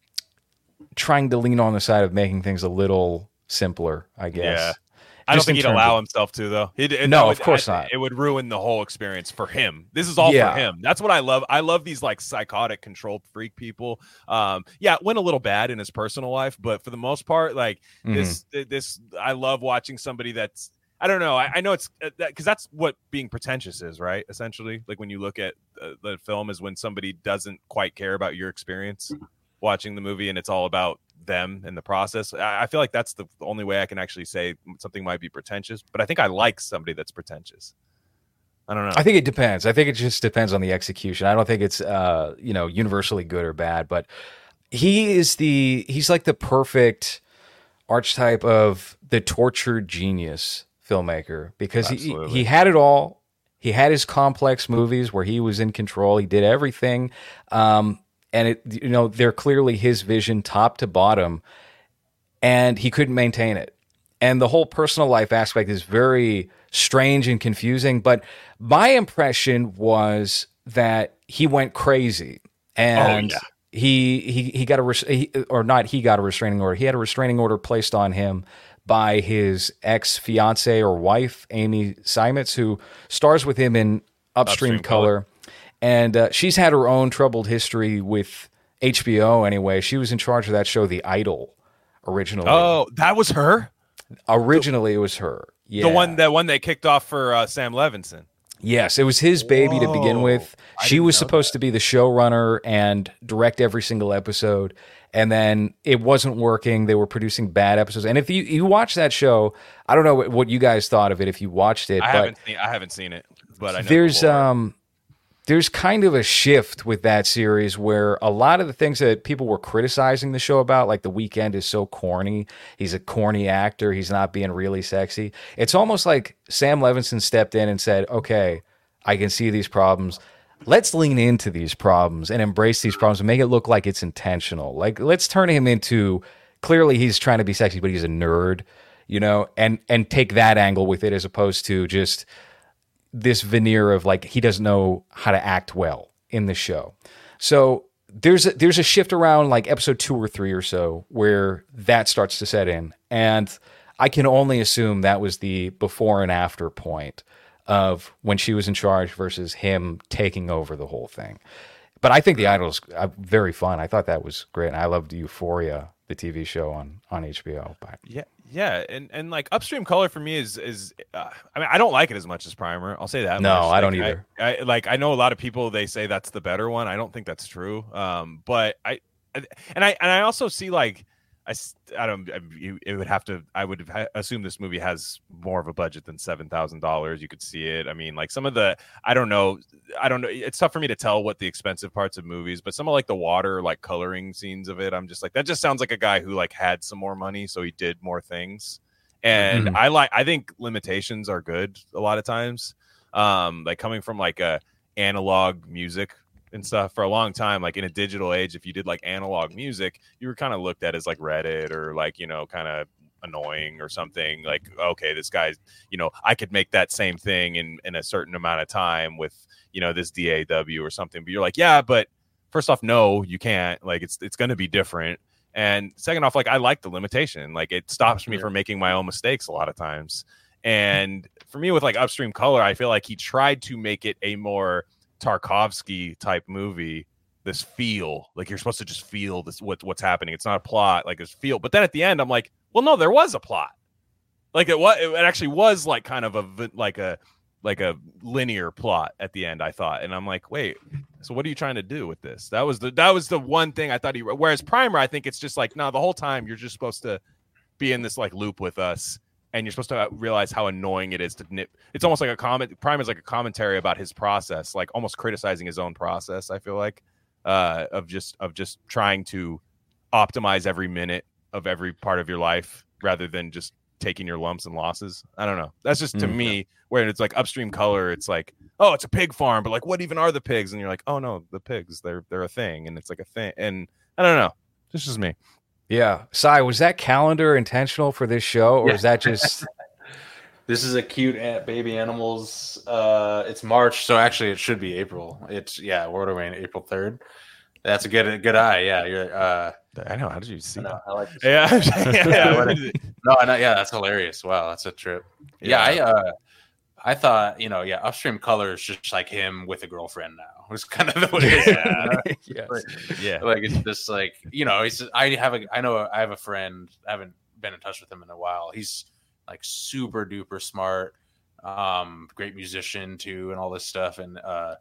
trying to lean on the side of making things a little simpler, I guess. Yeah. I don't Just think in he'd terms allow of- himself to, though. He'd, it- No, that of course I- not. It would ruin the whole experience for him. This is all Yeah. for him. That's what I love. I love these like psychotic control freak people. Um, yeah, it went a little bad in his personal life, but for the most part, like Mm-hmm. this, this, I love watching somebody that's, I don't know. I, I know it's uh, that because that's what being pretentious is, right? Essentially, like when you look at uh, the film, is when somebody doesn't quite care about your experience watching the movie, and it's all about them and the process. I, I feel like that's the only way I can actually say something might be pretentious. But I think I like somebody that's pretentious. I don't know. I think it depends. I think it just depends on the execution. I don't think it's uh, you know, universally good or bad, but he is the he's like the perfect archetype of the tortured genius filmmaker, because he, Absolutely. he had it all. He had his complex movies where he was in control. He did everything. Um, and it, you know, they're clearly his vision top to bottom, and he couldn't maintain it. And the whole personal life aspect is very strange and confusing. But my impression was that he went crazy, and yeah. he he he got a res- he, or not he got a restraining order. He had a restraining order placed on him by his ex fiance or wife, Amy Seimetz, who stars with him in Upstream, Upstream Color. Color. And uh, she's had her own troubled history with H B O anyway. She was in charge of that show, The Idol, originally. Oh, that was her. Originally, it was her. Yeah. The one that one they kicked off for uh, Sam Levinson. Yes, it was his baby to begin Whoa. with. I She didn't was know supposed to be the showrunner and direct every single episode, and then it wasn't working. They were producing bad episodes. And if you, you watch that show, I don't know what, what you guys thought of it if you watched it, I but haven't seen. I haven't seen it, but I know there's the lore. um there's kind of a shift with that series where a lot of the things that people were criticizing the show about, like The Weeknd is so corny, he's a corny actor, he's not being really sexy. It's almost like Sam Levinson stepped in and said, okay, I can see these problems. Let's lean into these problems and embrace these problems and make it look like it's intentional. Like, let's turn him into, clearly he's trying to be sexy, but he's a nerd, you know, and and take that angle with it, as opposed to just this veneer of like he doesn't know how to act well in the show. So there's a, there's a shift around like episode two or three or so where that starts to set in, and I can only assume that was the before and after point of when she was in charge versus him taking over the whole thing. But I think The Idol is uh, very fun. I thought that was great, and I loved Euphoria, the T V show on on H B O. But Yeah, yeah, and and like Upstream Color for me is is uh, I mean I don't like it as much as Primer. I'll say that. No, much. I don't Like, either. I, I like I know a lot of people, they say that's the better one. I don't think that's true. Um, but I and I and I also see like I, I don't I, it would have to I would ha- assume this movie has more of a budget than seven thousand dollars. You could see it. I mean, like some of the I don't know I don't know. It's tough for me to tell what the expensive parts of movies, but some of like the water like coloring scenes of it, I'm just like that just sounds like a guy who like had some more money, so he did more things. And mm-hmm. I like I think limitations are good a lot of times. Um, like coming from like a analog music and stuff for a long time, like in a digital age, if you did like analog music, you were kind of looked at as like Reddit or like, you know, kind of annoying or something. Like, okay, this guy's, you know, I could make that same thing in, in a certain amount of time with, you know, this D A W or something. But you're like, yeah, but first off, no, you can't. Like, it's it's going to be different. And second off, like, I like the limitation. Like, it stops me from making my own mistakes a lot of times. And for me, with like Upstream Color, I feel like he tried to make it a more Tarkovsky type movie, this feel like you're supposed to just feel this what, what's happening. It's not a plot, like it's feel. But then at the end, I'm like, well, no, there was a plot. Like it was, it actually was like kind of a like a like a linear plot at the end, I thought. And I'm like, wait, so what are you trying to do with this? That was the that was the one thing I thought he. Whereas Primer, I think it's just like, no, the whole time you're just supposed to be in this like loop with us. And you're supposed to realize how annoying it is to nip. It's almost like a comment. Prime is like a commentary about his process, like almost criticizing his own process. I feel like uh, of just of just trying to optimize every minute of every part of your life rather than just taking your lumps and losses. I don't know. That's just to mm-hmm. me where it's like Upstream Color. It's like, oh, it's a pig farm, but like, what even are the pigs? And you're like, oh no, the pigs. They're they're a thing, and it's like a thing. And I don't know. This is me. Yeah. Sai, was that calendar intentional for this show, or yeah. is that just... This is a cute baby animals. Uh, it's March, so actually it should be April. It's, yeah, what are we in, April third? That's a good a good eye, yeah. You're, uh, I know, how did you see I know, that? I like yeah. yeah. yeah no, I know, yeah, that's hilarious. Wow, that's a trip. Yeah, yeah I uh, I thought, you know, yeah, Upstream Color is just like him with a girlfriend now. It's kind of the way it is. Yeah. yes. like, yeah. Like it's just like, you know, he's I have a I know I have a friend, I haven't been in touch with him in a while. He's like super duper smart, um, great musician too, and all this stuff. And uh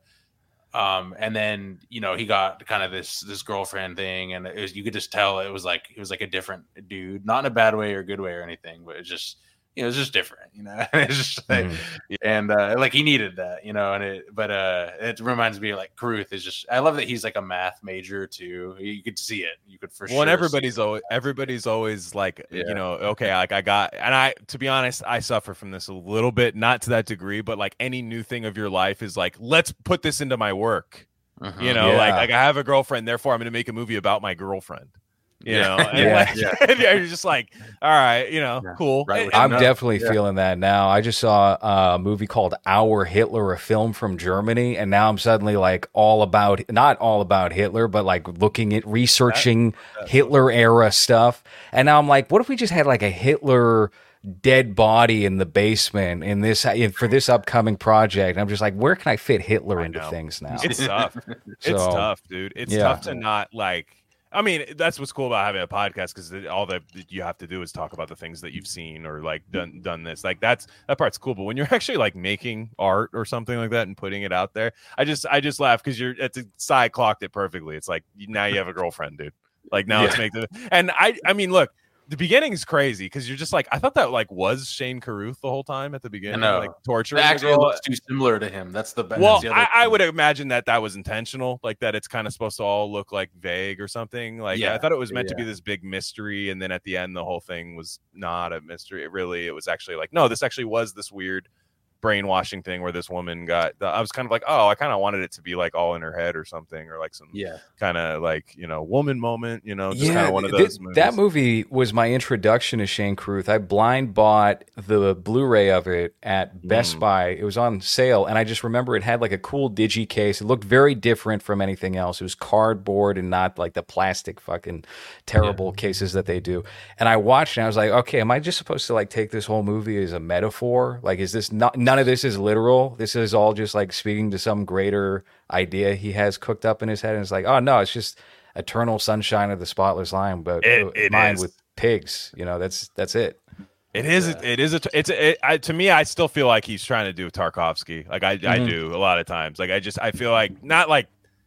um and then, you know, he got kind of this this girlfriend thing, and it was, you could just tell it was like it was like a different dude, not in a bad way or good way or anything, but it's just, you know, it's just different, you know. It's just like, mm. and uh, like he needed that, you know. And it, but uh, it reminds me of like Karuth is just. I love that he's like a math major too. You could see it. You could for well, sure. Well, and everybody's always everybody's always like, yeah. you know, okay, like I got, and I, to be honest, I suffer from this a little bit, not to that degree, but like any new thing of your life is like, let's put this into my work. Uh-huh. You know, yeah. like like I have a girlfriend, therefore I'm going to make a movie about my girlfriend. You know, and yeah. like, yeah. you're just like, all right, you know, yeah. cool. Right. I'm definitely yeah. feeling that now. I just saw a movie called Our Hitler, a film from Germany, and now I'm suddenly like all about, not all about Hitler, but like looking at researching that, Hitler era stuff. And now I'm like, what if we just had like a Hitler dead body in the basement in this in, for this upcoming project? And I'm just like, where can I fit Hitler I into know. things now? It's tough. It's so, tough, dude. It's yeah. tough to not like. I mean, that's what's cool about having a podcast, because all that you have to do is talk about the things that you've seen or like done done this. Like that's that part's cool. But when you're actually like making art or something like that and putting it out there, I just I just laugh because you're it's a side clocked it perfectly. It's like now you have a girlfriend, dude. Like now yeah. it's make the and I I mean look. The beginning is crazy because you're just like, I thought that like was Shane Carruth the whole time at the beginning, like torturing. It actually looks too similar to him. That's the best. Well, the I, I would imagine that that was intentional, like that it's kind of supposed to all look like vague or something. Like yeah. I thought it was meant yeah. to be this big mystery, and then at the end, the whole thing was not a mystery. It really, it was actually like, no, this actually was this weird brainwashing thing where this woman got. I was kind of like, oh, I kind of wanted it to be like all in her head or something, or like some yeah kind of like, you know, woman moment, you know, just yeah, kind of one of those. Th- that movie was my introduction to Shane Carruth. I blind bought the Blu-ray of it at Best mm. Buy. It was on sale, and I just remember it had like a cool digi case. It looked very different from anything else. It was cardboard and not like the plastic fucking terrible yeah. cases that they do. And I watched it and I was like, okay, am I just supposed to like take this whole movie as a metaphor? Like, is this not none of this is literal? This is all just like speaking to some greater idea he has cooked up in his head. And it's like, oh no, it's just Eternal Sunshine of the Spotless Mind, but it, it mine is. with pigs. You know, that's that's it. It is. Yeah. It is. A, it's. A, it, I, to me, I still feel like he's trying to do Tarkovsky. Like I, mm-hmm. I do a lot of times. Like I just, I feel like not like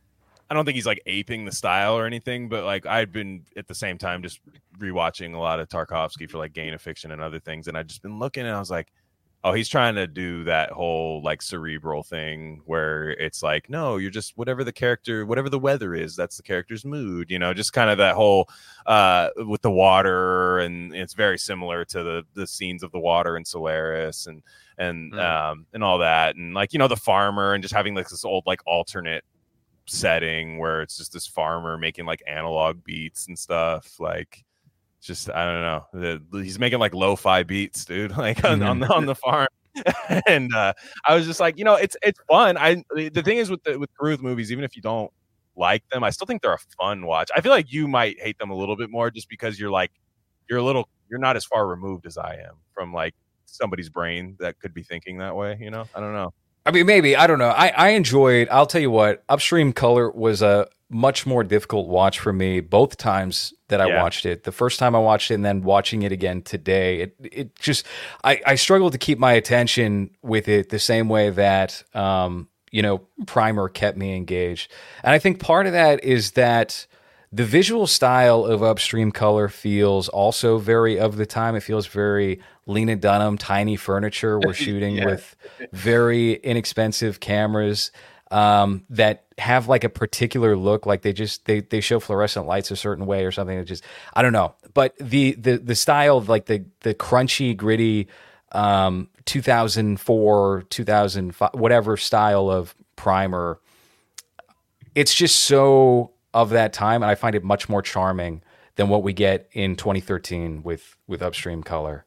I don't think he's like aping the style or anything, but like I'd been at the same time just rewatching a lot of Tarkovsky for like Gain of Fiction and other things, and I'd just been looking and I was like, oh, he's trying to do that whole like cerebral thing where it's like, no, you're just whatever the character, whatever the weather is, that's the character's mood, you know, just kind of that whole uh, with the water. And it's very similar to the the scenes of the water in Solaris and and mm. um, and all that. And like, you know, the farmer and just having like this old like alternate setting where it's just this farmer making like analog beats and stuff. Like, just I don't know. The, he's making like lo-fi beats, dude. Like on, mm-hmm. on the on the farm, and uh, I was just like, you know, it's it's fun. I the thing is with the with Carruth movies, even if you don't like them, I still think they're a fun watch. I feel like you might hate them a little bit more just because you're like you're a little you're not as far removed as I am from like somebody's brain that could be thinking that way. You know, I don't know. I mean, maybe I don't know. I I enjoyed. I'll tell you what. Upstream Color was a much more difficult watch for me both times that I yeah. watched it. The first time I watched it and then watching it again today, it it just I, I struggled to keep my attention with it the same way that um, you know, Primer kept me engaged. And I think part of that is that the visual style of Upstream Color feels also very of the time. It feels very Lena Dunham, tiny furniture. We're shooting yeah. with very inexpensive cameras um that have like a particular look, like they just they they show fluorescent lights a certain way or something. That just I don't know, but the the the style of like the the crunchy gritty um two thousand four two thousand five whatever style of Primer, it's just so of that time, and I find it much more charming than what we get in twenty thirteen with with Upstream Color.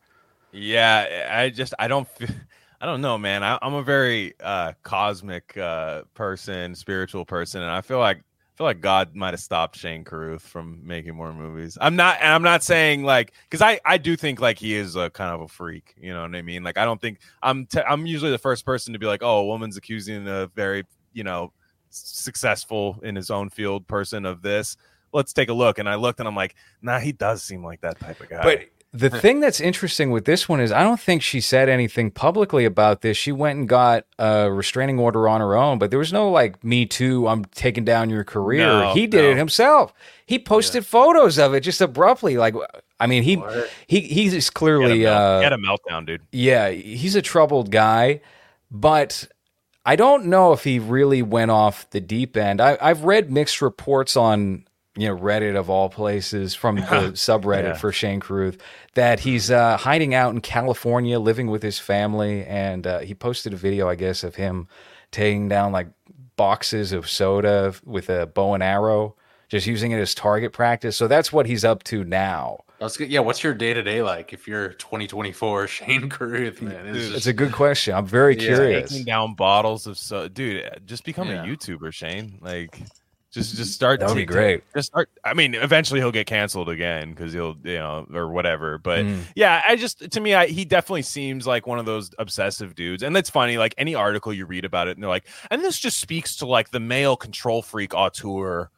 Yeah, I just I don't feel I don't know, man. I, I'm a very uh, cosmic uh, person, spiritual person, and I feel like I feel like God might have stopped Shane Carruth from making more movies. I'm not, and I'm not saying like, because I, I do think like he is a kind of a freak. You know what I mean? Like I don't think I'm t- I'm usually the first person to be like, oh, a woman's accusing a very you know successful in his own field person of this. Let's take a look. And I looked, and I'm like, nah, he does seem like that type of guy. But the thing that's interesting with this one is I don't think she said anything publicly about this. She went and got a restraining order on her own, but there was no like, me too, I'm taking down your career. No, he did no. it himself. He posted yeah. photos of it just abruptly. Like, I mean, he what? he he's clearly he had, uh, he had a meltdown, dude. Yeah, he's a troubled guy, but I don't know if he really went off the deep end. I, I've read mixed reports on, you know, Reddit of all places, from the subreddit yeah. for Shane Carruth, that he's uh, hiding out in California, living with his family, and uh, he posted a video, I guess, of him taking down like boxes of soda with a bow and arrow, just using it as target practice. So that's what he's up to now. That's good. Yeah, what's your day to day like if you're twenty twenty-four Shane Carruth? Man, it's, dude, it's a good question. I'm very yeah, curious. Taking down bottles of soda, dude. Just become yeah. a YouTuber, Shane. Like. Just, just start. That would be great. Just start. I mean, eventually he'll get canceled again because he'll, you know, or whatever. But mm. yeah, I just, to me, I, he definitely seems like one of those obsessive dudes. And that's funny. Like any article you read about it, and they're like, and this just speaks to like the male control freak auteur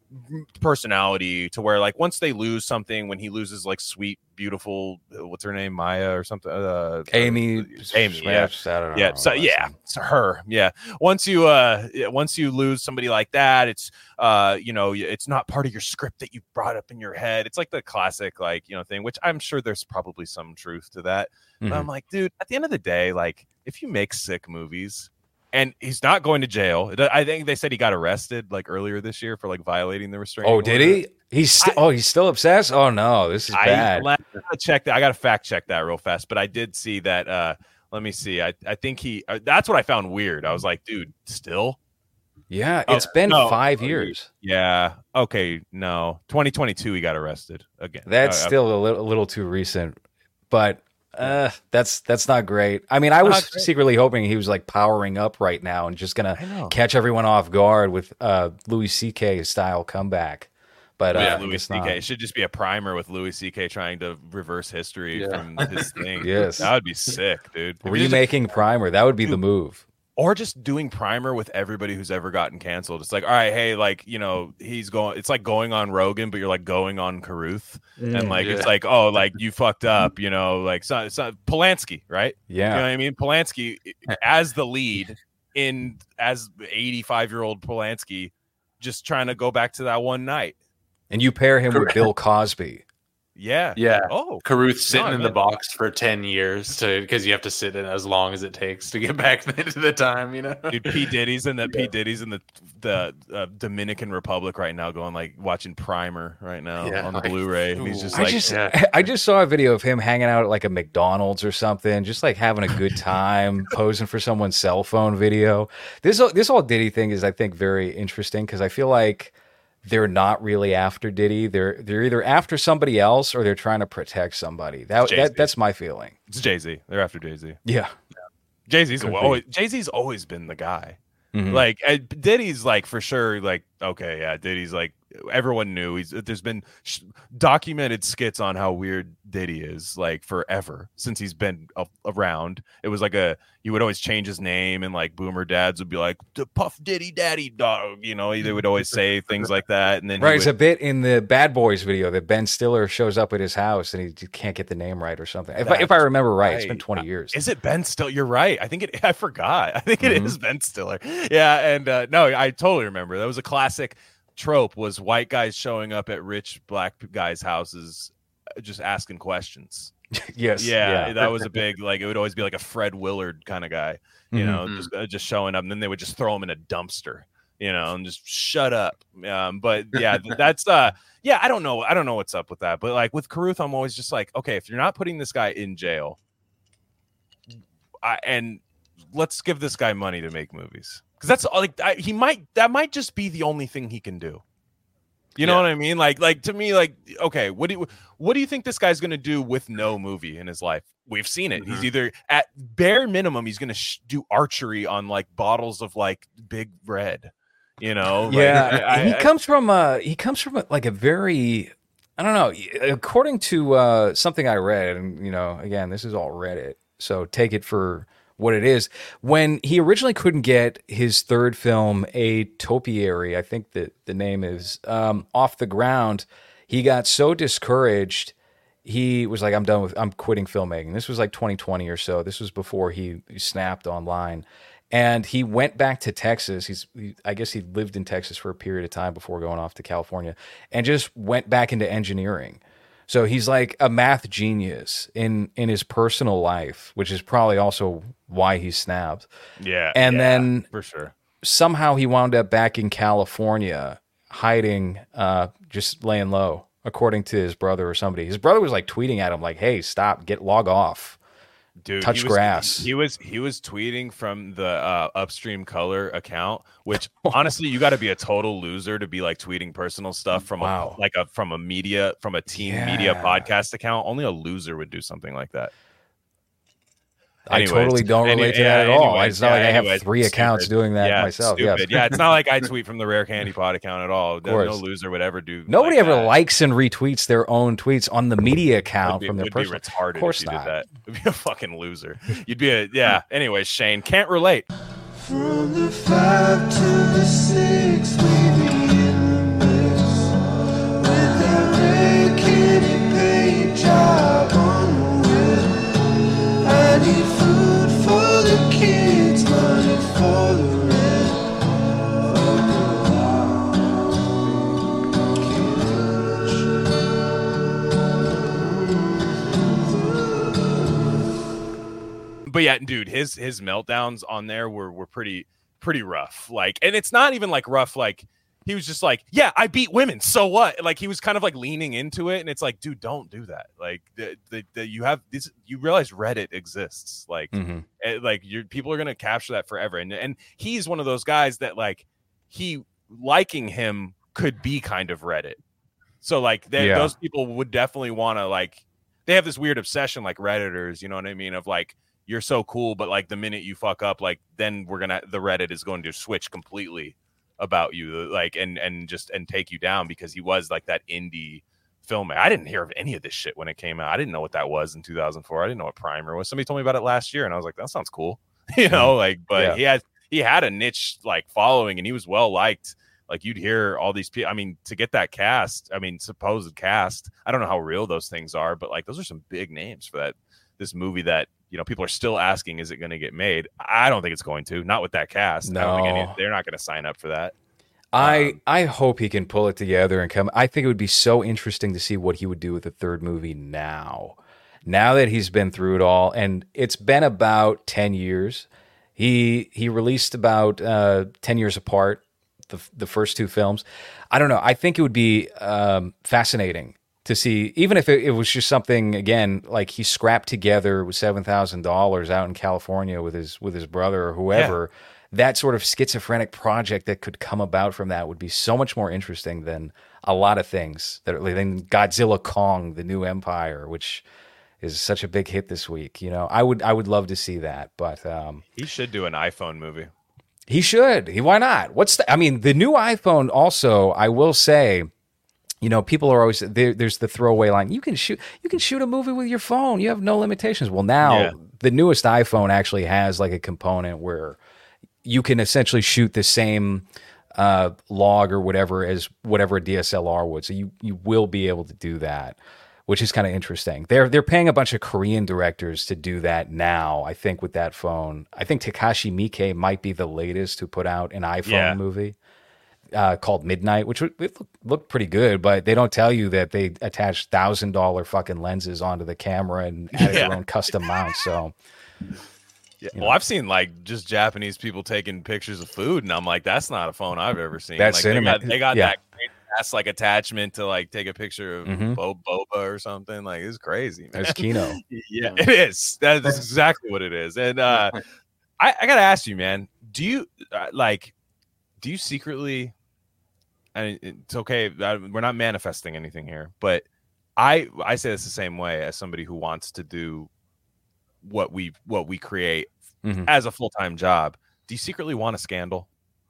personality, to where like once they lose something, when he loses like sweet, beautiful, what's her name, Maya or something, uh, Amy, uh, Amy, Smash, yeah, I don't know, yeah, so yeah, it's her, yeah. Once you, uh, once you lose somebody like that, it's, uh, you know, it's not part of your script that you brought up in your head. It's like the classic, like, you know, thing, which I'm sure there's probably some truth to that. Mm-hmm. But I'm like, dude, at the end of the day, like, if you make sick movies. And he's not going to jail. I think they said he got arrested like earlier this year for like violating the restraining order. Oh, did he? He's st- I, oh, he's still obsessed. Oh no, this is I, bad. I gotta check that. I got to fact check that real fast. But I did see that. Uh, let me see. I I think he. Uh, that's what I found weird. I was like, dude, still. Yeah, it's oh, been no, five years. Yeah. Okay. No. twenty twenty-two. He got arrested again. That's uh, still a little, a little too recent, but. Uh, that's that's not great. I mean, I was secretly hoping he was like powering up right now and just gonna catch everyone off guard with uh Louis C K style comeback. But yeah, uh, Louis C K. It should just be a primer with Louis C K trying to reverse history yeah. from his thing. Yes, that would be sick, dude. Remaking just, Primer, that would be dude, the move. Or just doing Primer with everybody who's ever gotten canceled. It's like, all right, hey, like, you know, he's going, it's like going on Rogan, but you're like going on Carruth. Mm, and like, yeah. it's like, oh, like you fucked up, you know, like so, so, Polanski, right? Yeah. You know what I mean? Polanski as the lead in, as eighty-five year old Polanski just trying to go back to that one night. And you pair him with Bill Cosby. Yeah. Yeah. Oh, Carruth sitting no, in the box for ten years to because you have to sit in as long as it takes to get back into the time, you know. Dude, P Diddy's in the yeah. P Diddy's in the the uh, Dominican Republic right now, going like watching Primer right now yeah, on the like, Blu-ray. And he's just I like, just yeah. I just saw a video of him hanging out at like a McDonald's or something, just like having a good time, posing for someone's cell phone video. This this whole Diddy thing is, I think, very interesting because I feel like they're not really after Diddy. They're they're either after somebody else or they're trying to protect somebody. That, that that's my feeling. It's Jay-Z. They're after Jay-Z. Yeah. Jay-Z's always Jay-Z's always been the guy. Mm-hmm. Like Diddy's like for sure like okay, yeah, Diddy's like everyone knew he's there's been sh- documented skits on how weird Diddy is like forever since he's been a- around. It was like a he would always change his name and like boomer dads would be like the Puff Diddy Daddy dog, you know, they would always say things like that. And then right, would, it's a bit in the Bad Boys video that Ben Stiller shows up at his house and he can't get the name right or something. If I, if I remember right, right, it's been twenty years. Is it Ben Stiller? You're right. I think it. I forgot. I think it mm-hmm. is Ben Stiller. Yeah, and uh, no, I totally remember. That was a classic trope, was white guys showing up at rich black guys' houses just asking questions. Yes. Yeah, yeah, that was a big, like, it would always be like a Fred Willard kind of guy, you mm-hmm. know, just uh, just showing up, and then they would just throw him in a dumpster, you know, and just shut up. Um, but yeah, that's uh, yeah, I don't know, I don't know what's up with that, but like with Carruth, I'm always just like, okay, if you're not putting this guy in jail, I, and let's give this guy money to make movies. Because that's like I, he might that might just be the only thing he can do. You know yeah. what I mean? Like like to me, like okay, what do you what do you think this guy's gonna do with no movie in his life? We've seen it. Mm-hmm. He's either at bare minimum he's gonna sh- do archery on like bottles of like Big Red. You know? Yeah, like, I, he I, comes from uh he comes from a, like a very I don't know. According to uh, something I read, and you know, again, this is all Reddit, so take it for what it is. When he originally couldn't get his third film, A Topiary, I think that the name is, um, off the ground, he got so discouraged, he was like, I'm done with, I'm quitting filmmaking. This was like twenty twenty or so. This was before he, he snapped online. And he went back to Texas. He's, he, I guess he lived in Texas for a period of time before going off to California, and just went back into engineering. So he's like a math genius in, in his personal life, which is probably also why he snapped. Yeah. And yeah, then for sure, somehow he wound up back in California, hiding, uh, just laying low, according to his brother or somebody. His brother was like tweeting at him like, hey, stop, get log off. Dude, touch he was, grass. He was he was tweeting from the uh, Upstream Color account, which honestly, you got to be a total loser to be like tweeting personal stuff from wow. a like a from a media from a teen yeah. media podcast account. Only a loser would do something like that. Anyways, I totally don't relate any, to that yeah, at all. Anyways, it's not yeah, like I have anyways, three accounts stupid. doing that yeah, myself. Yeah, yes. yeah, it's not like I tweet from the Rare Candy Pod account at all. No, no loser would ever do. Nobody like ever that. likes and retweets their own tweets on the media account be, from their would personal. Be retarded of course if you not. did that. You'd be a fucking loser. You'd be a yeah. Anyways, Shane can't relate. From the five to the six, we be in the mix with that Rare Candy paint job on the whip. I need food for the kids, money for the rent. But yeah, dude, his his meltdowns on there were were pretty pretty rough. Like, and it's not even like rough. Like, he was just like, yeah, I beat women, so what? Like, he was kind of like leaning into it, and it's like, dude, don't do that. Like, the, the, the you have this, you realize Reddit exists. Like, mm-hmm. it, like your people are gonna capture that forever. And and he's one of those guys that like he liking him could be kind of Reddit. So like, they, yeah. those people would definitely want to like. They have this weird obsession, like Redditors. You know what I mean? Of like, you're so cool, but like the minute you fuck up, like then we're gonna the Reddit is going to switch completely about you, like and and just and take you down because he was like that indie filmmaker. I didn't hear of any of this shit when it came out. I didn't know what that was in two thousand four. I didn't know what Primer was. Somebody told me about it last year, and I was like, that sounds cool, you know. Like, but yeah. he had he had a niche like following, and he was well liked. Like you'd hear all these people. I mean, to get that cast, I mean, supposed cast. I don't know how real those things are, but like those are some big names for that this movie that. You know, people are still asking, is it going to get made? I don't think it's going to. Not with that cast. No. I don't think any, they're not going to sign up for that. I Um, I hope he can pull it together and come. I think it would be so interesting to see what he would do with the third movie now. Now that he's been through it all, and it's been about ten years. He he released about uh, ten years apart the the first two films. I don't know. I think it would be um, fascinating to see, even if it, it was just something again like he scrapped together with seven thousand dollars out in California with his with his brother or whoever. Yeah. That sort of schizophrenic project that could come about from that would be so much more interesting than a lot of things that are, than Godzilla Kong: The New Empire, which is such a big hit this week. You know, I would I would love to see that, but um, he should do an iPhone movie. He should. He why not? What's the, I mean, the new iPhone also, I will say, you know, people are always there, there's the throwaway line. You can shoot you can shoot a movie with your phone. You have no limitations. Well, now yeah. the newest iPhone actually has like a component where you can essentially shoot the same uh, log or whatever as whatever a D S L R would. So you you will be able to do that, which is kind of interesting. They're they're paying a bunch of Korean directors to do that now, I think, with that phone. I think Takashi Miike might be the latest to put out an iPhone yeah. movie uh, called Midnight, which would, it looked pretty good, but they don't tell you that they attach one thousand dollars fucking lenses onto the camera and added yeah. their own custom mount, so... Yeah. Well, know. I've seen like just Japanese people taking pictures of food, and I'm like, that's not a phone I've ever seen. That's like, cinema. They got, they got yeah. that great ass like attachment to like take a picture of mm-hmm. Bo- Boba or something. Like it's crazy. Man. That's Kino. yeah, it is. That is exactly what it is. And uh, I, I gotta ask you, man. Do you uh, like? Do you secretly? And it's okay. We're not manifesting anything here, but I I say this the same way as somebody who wants to do what we what we create mm-hmm. as a full-time job. Do you secretly want a scandal?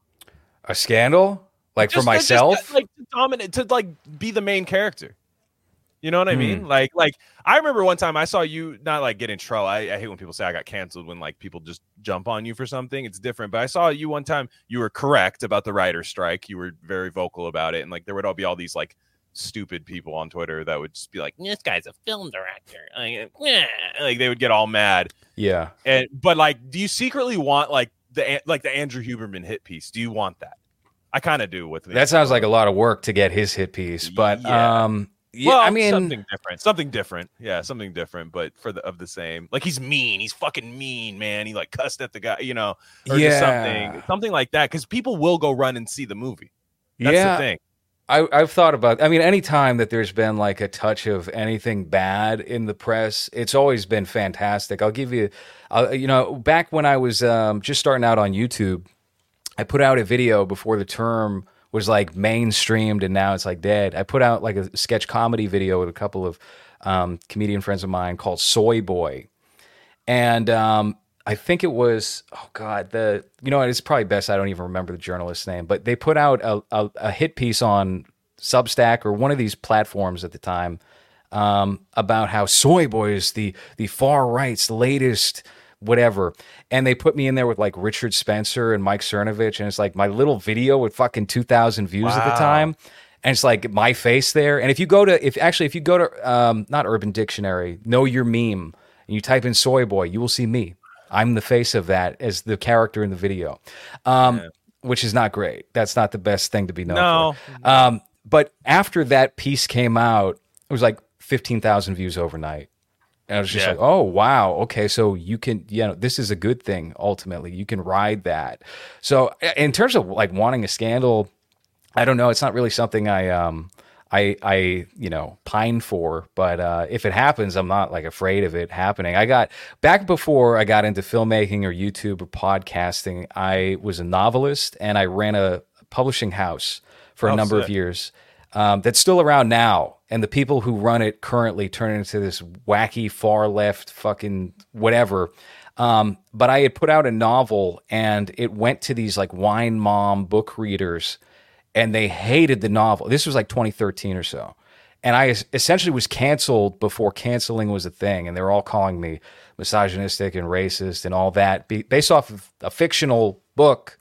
A scandal? Like just, for myself? Just, like to dominate, to like be the main character. You know what I mean? Mm. Like, like I remember one time I saw you not like get in trouble. I, I hate when people say I got canceled when like people just jump on you for something. It's different. But I saw you one time. You were correct about the writer's strike. You were very vocal about it, and like there would all be all these like stupid people on Twitter that would just be like, this guy's a film director. Like, yeah. like they would get all mad. Yeah. And but like, do you secretly want like the like the Andrew Huberman hit piece? Do you want that? I kind of do with that. Sounds like a lot of work to get his hit piece, but yeah. um, yeah, well, I mean something different, something different. Yeah, something different, but for the of the same. Like he's mean. He's fucking mean, man. He like cussed at the guy, you know, or yeah. just something, something like that. Because people will go run and see the movie. That's yeah. the thing. I, I've thought about, I mean, any time that there's been like a touch of anything bad in the press, it's always been fantastic. I'll give you, uh, you know, back when I was um, just starting out on YouTube, I put out a video before the term was like mainstreamed and now it's like dead. I put out like a sketch comedy video with a couple of um, comedian friends of mine called Soy Boy. And um, I think it was, oh God, the, you know, it's probably best I don't even remember the journalist's name, but they put out a, a, a hit piece on Substack or one of these platforms at the time um, about how Soy Boy is the, the far right's latest whatever. And they put me in there with like Richard Spencer and Mike Cernovich. And it's like my little video with fucking two thousand views wow. at the time. And it's like my face there. And if you go to, if actually, if you go to, um, not Urban Dictionary, Know Your Meme, and you type in Soy Boy, you will see me. I'm the face of that as the character in the video, um, yeah. which is not great. That's not the best thing to be known no. for. Um, but after that piece came out, it was like fifteen thousand views overnight. And I was just yeah. like, oh, wow. Okay, so you can, you know, this is a good thing, ultimately. You can ride that. So in terms of like wanting a scandal, I don't know. It's not really something I, um, I, I, you know, pine for. But uh, if it happens, I'm not like afraid of it happening. I got, back before I got into filmmaking or YouTube or podcasting, I was a novelist and I ran a publishing house for a oh, number sick. of years. Um, that's still around now. And the people who run it currently turn into this wacky far left fucking whatever. Um, but I had put out a novel and it went to these like wine mom book readers and they hated the novel. This was like twenty thirteen or so. And I essentially was canceled before canceling was a thing. And they were all calling me misogynistic and racist and all that based off of a fictional book.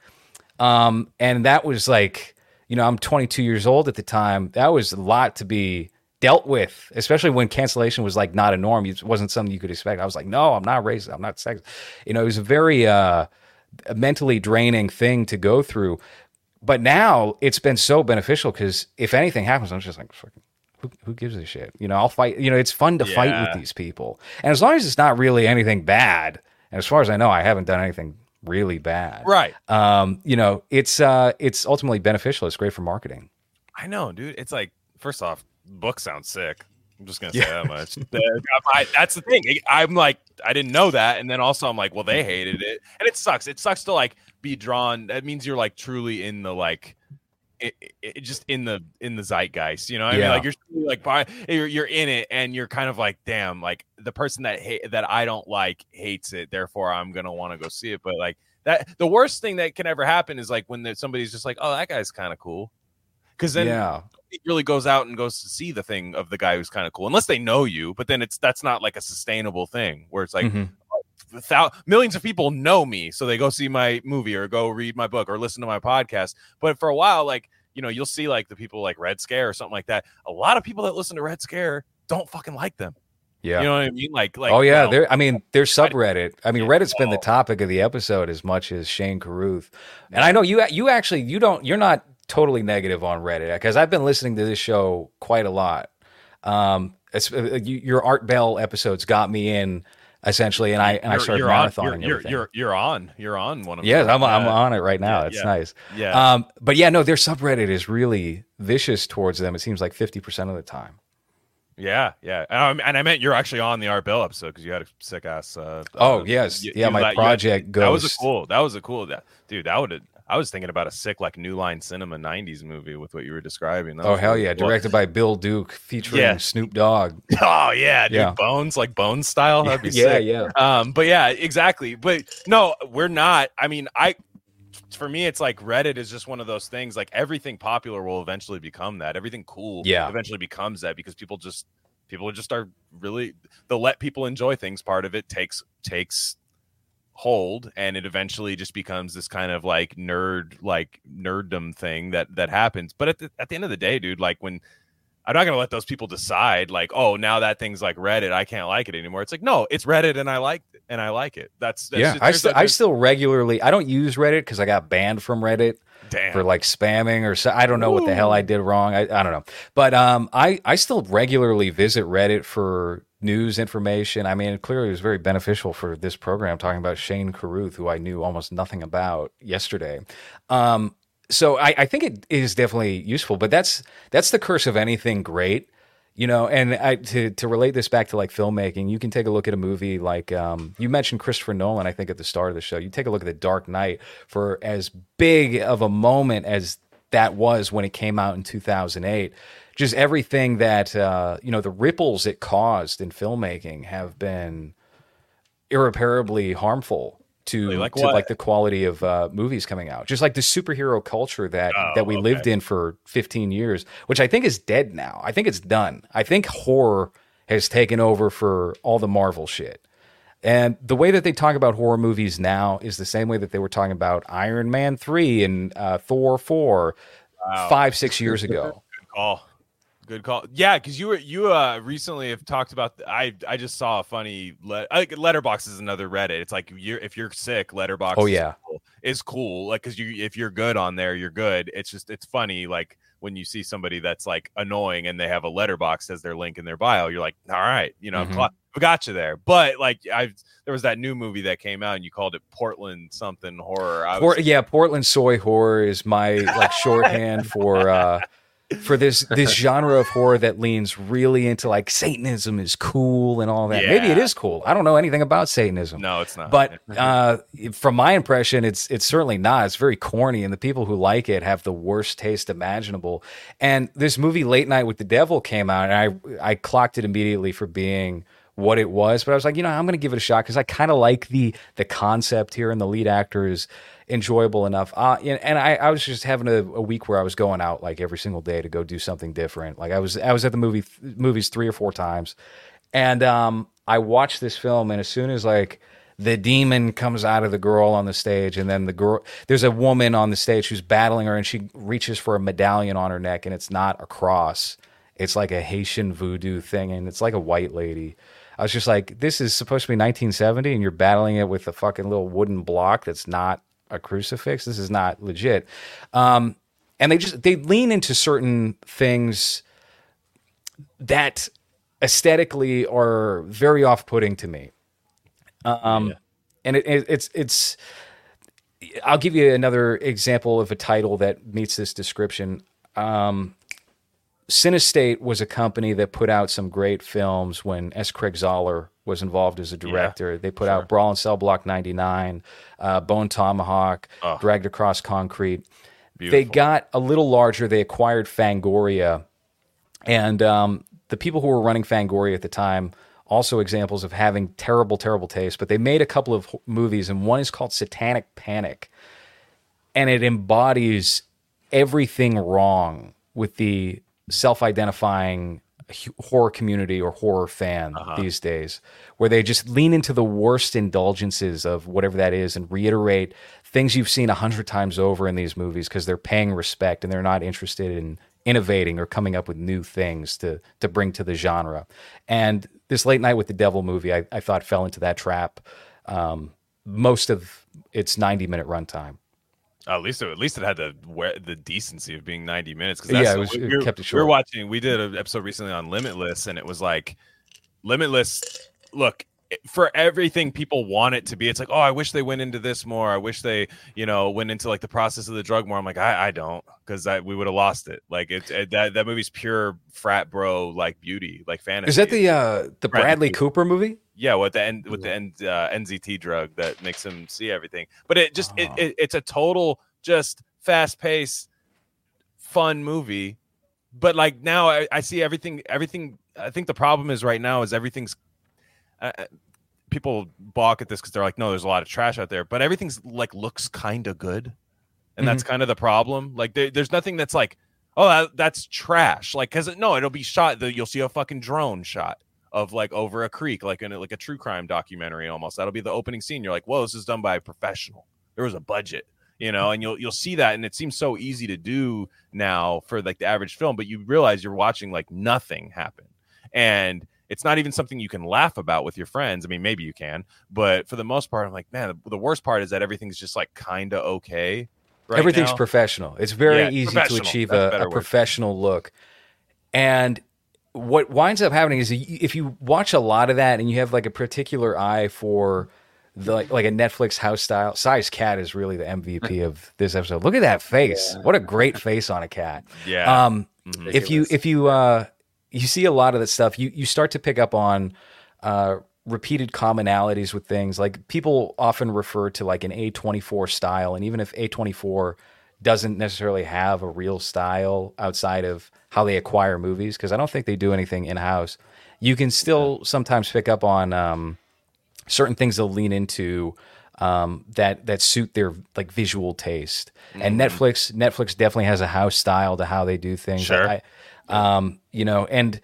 Um, and that was like, you know, I'm twenty-two years old at the time. That was a lot to be dealt with, especially when cancellation was like not a norm. It wasn't something you could expect. I was like, no, I'm not racist. I'm not sexist. You know, it was a very uh, mentally draining thing to go through. but now it's been so beneficial because if anything happens, I'm just like, fucking, who, who gives a shit? You know, I'll fight. You know, it's fun to Yeah. fight with these people, and as long as it's not really anything bad, and as far as I know, I haven't done anything really bad. Right. Um, you know, it's uh, it's ultimately beneficial. It's great for marketing. I know, dude. It's like, first off, book sounds sick. I'm just gonna say Yeah. that much. That- I- that's the thing. I'm like, I didn't know that, and then also I'm like, well, they hated it, and it sucks. It sucks to like be drawn. That means you're like truly in the like, it, it, it just in the in the zeitgeist. You know, what I mean, Yeah. like you're truly, like by, you're you're in it, and you're kind of like, damn, like the person that hate that I don't like hates it, therefore I'm gonna want to go see it. But like that, the worst thing that can ever happen is like when there's somebody's just like, oh, that guy's kind of cool. Because then yeah, it really goes out and goes to see the thing of the guy who's kind of cool, unless they know you. But then it's that's not like a sustainable thing where it's like Mhm. thou- millions of people know me, so they go see my movie or go read my book or listen to my podcast. But for a while, like you know, you'll see like the people like Red Scare or something like that. A lot of people that listen to Red Scare don't fucking like them. yeah. You know what I mean? Like, like oh yeah, well, there. I mean, there's subreddit. I mean, Yeah. Reddit's been the topic of the episode as much as Shane Carruth. And I know you. You actually, you don't. You're not totally negative on Reddit because I've been listening to this show quite a lot. Um, it's, uh, you, your Art Bell episodes got me in essentially, and I and I you're- started you're on- marathoning You're, everything. you're you're you're on. You're on one of Yes, them. I'm, I'm Yeah. on it right now. Yeah, it's yeah. nice. Yeah. Um, but yeah, no, their subreddit is really vicious towards them. It seems like fifty percent of the time. Yeah, yeah, um, and I meant you're actually on the Art Bell episode because you had a sick ass. Uh, Oh, uh, yes. you- Yeah, you my let- you- project That was a Ghost. cool. That was a cool. That, dude, that would have. I was thinking about a sick like New Line Cinema nineties movie with what you were describing. That Oh was hell really yeah! cool. Directed by Bill Duke, featuring Yeah. Snoop Dogg. Oh yeah, dude, Yeah. Bones like Bones style. That'd be yeah, sick. yeah. Um, but yeah, exactly. But no, we're not. I mean, I for me, it's like Reddit is just one of those things. Like everything popular will eventually become that. Everything cool, Yeah. eventually becomes that because people just people just are really the let people enjoy things part of it takes takes hold, and it eventually just becomes this kind of like nerd like nerddom thing that that happens. But at the at the end of the day, dude, like when I'm not gonna let those people decide like, oh, now that thing's like Reddit, I can't like it anymore. It's like, no, it's Reddit and I like it and I like it. That's, that's yeah, just- I, there's st- a- I there's- still regularly. I don't use Reddit because I got banned from Reddit damn. for like spamming or so. I don't know what the hell I did wrong. I, I don't know, but um, I I still regularly visit Reddit for news information. I mean, it clearly was very beneficial for this program. Talking about Shane Carruth, who I knew almost nothing about yesterday. Um, so I, I think it is definitely useful. But that's that's the curse of anything great. You know, and I, to to relate this back to like filmmaking, you can take a look at a movie like um, you mentioned Christopher Nolan. I think at the start of the show, you take a look at The Dark Knight. For as big of a moment as that was when it came out in two thousand eight, just everything that uh, you know, the ripples it caused in filmmaking have been irreparably harmful to, Like to what? like the quality of uh, movies coming out. Just like the superhero culture that Oh, that we okay. lived in for fifteen years, which I think is dead now. I think it's done. I think horror has taken over for all the Marvel shit. And the way that they talk about horror movies now is the same way that they were talking about Iron Man three and uh, Thor four Wow. five, six years ago. Good call. Good call. Yeah, because you were you uh recently have talked about. I I just saw a funny let. I think Letterbox is another Reddit. It's like you're if you're sick, Letterbox. Oh, is yeah. cool. is cool. Like because you if you're good on there, you're good. It's just it's funny like when you see somebody that's like annoying and they have a Letterbox as their link in their bio. You're like, all right, you know, Mhm. cl- I got you there. But like I there was that new movie that came out and you called it Portland something horror. I was, Port, yeah, Portland soy horror is my like shorthand for uh, for this this genre of horror that leans really into like Satanism is cool and all that. Maybe it Yeah. is cool. I don't know anything about Satanism. no, it's not. But uh, from my impression, it's it's certainly not. It's very corny, and the people who like it have the worst taste imaginable. And this movie, Late Night with the Devil, came out, and I I clocked it immediately for being what it was. But I was like, you know, I'm going to give it a shot because I kind of like the the concept here, and the lead actor is enjoyable enough. Uh, and and I, I was just having a, a week where I was going out like every single day to go do something different. Like I was I was at the movie movies three or four times, and um, I watched this film, and as soon as like the demon comes out of the girl on the stage, and then the girl, there's a woman on the stage who's battling her, and she reaches for a medallion on her neck, and it's not a cross. It's like a Haitian voodoo thing, and it's like a white lady. I was just like, this is supposed to be nineteen seventy, and you're battling it with a fucking little wooden block that's not a crucifix. This is not legit. Um, and they just they lean into certain things that aesthetically are very off-putting to me. Um, yeah. And it, it, it's it's. I'll give you another example of a title that meets this description. Um, Cinestate was a company that put out some great films when S. Craig Zoller was involved as a director. Yeah, they put sure. out Brawl in Cell Block ninety-nine, uh, Bone Tomahawk, oh. Dragged Across Concrete. Beautiful. They got a little larger. They acquired Fangoria. And um, the people who were running Fangoria at the time, also examples of having terrible, terrible taste, but they made a couple of movies, and one is called Satanic Panic. And it embodies everything wrong with the self-identifying horror community or horror fan uh-huh. these days, where they just lean into the worst indulgences of whatever that is and reiterate things you've seen a hundred times over in these movies because they're paying respect and they're not interested in innovating or coming up with new things to to bring to the genre. And this Late Night with the Devil movie, I, I thought fell into that trap. Um, most of its ninety minute runtime. Oh, at least it, at least it had the the decency of being ninety minutes. Because yeah, it, was, we, it kept it short. We were watching. We did an episode recently on Limitless, and it was like Limitless. Look, for everything people want it to be, it's like, oh, I wish they went into this more. I wish they, you know, went into like the process of the drug more. I'm like, I, I don't, because we would have lost it. Like it's it, that that movie's pure frat bro like beauty, like fantasy. Is that the uh, the Bradley Cooper movie? Yeah, with the end with the N, uh, N Z T drug that makes him see everything. But it just oh. it, it it's a total just fast paced, fun movie. But like now I, I see everything. Everything. I think the problem is right now is everything's. Uh, people balk at this because they're like, no, there's a lot of trash out there. But everything's like looks kind of good, and mm-hmm. that's kind of the problem. Like there, there's nothing that's like, oh, that, that's trash. Like because no, it'll be shot. The, you'll see a fucking drone shot of like over a creek, like in a, like a true crime documentary almost. That'll be the opening scene. You're like, whoa, this is done by a professional. There was a budget, you know, and you'll you'll see that, and it seems so easy to do now for like the average film, but you realize you're watching like nothing happen, and it's not even something you can laugh about with your friends. I mean, maybe you can, but for the most part, I'm like, man, the, the worst part is that everything's just like kind of okay. Right Everything's now. professional. It's very yeah, easy to achieve a, a professional look, and what winds up happening is if you watch a lot of that and you have like a particular eye for the like, like a Netflix house style, Size Cat is really the M V P of this episode. Look at that face. Yeah. What a great face on a cat. Yeah. Um, mm-hmm. If you, if you, uh, you see a lot of that stuff, you, you start to pick up on, uh, repeated commonalities with things. Like people often refer to like an A twenty-four style. And even if A twenty-four doesn't necessarily have a real style outside of how they acquire movies, because I don't think they do anything in-house, you can still sometimes pick up on um, certain things they'll lean into um, that that suit their like visual taste. Mm-hmm. And Netflix Netflix definitely has a house style to how they do things. Sure. I, um, you know, and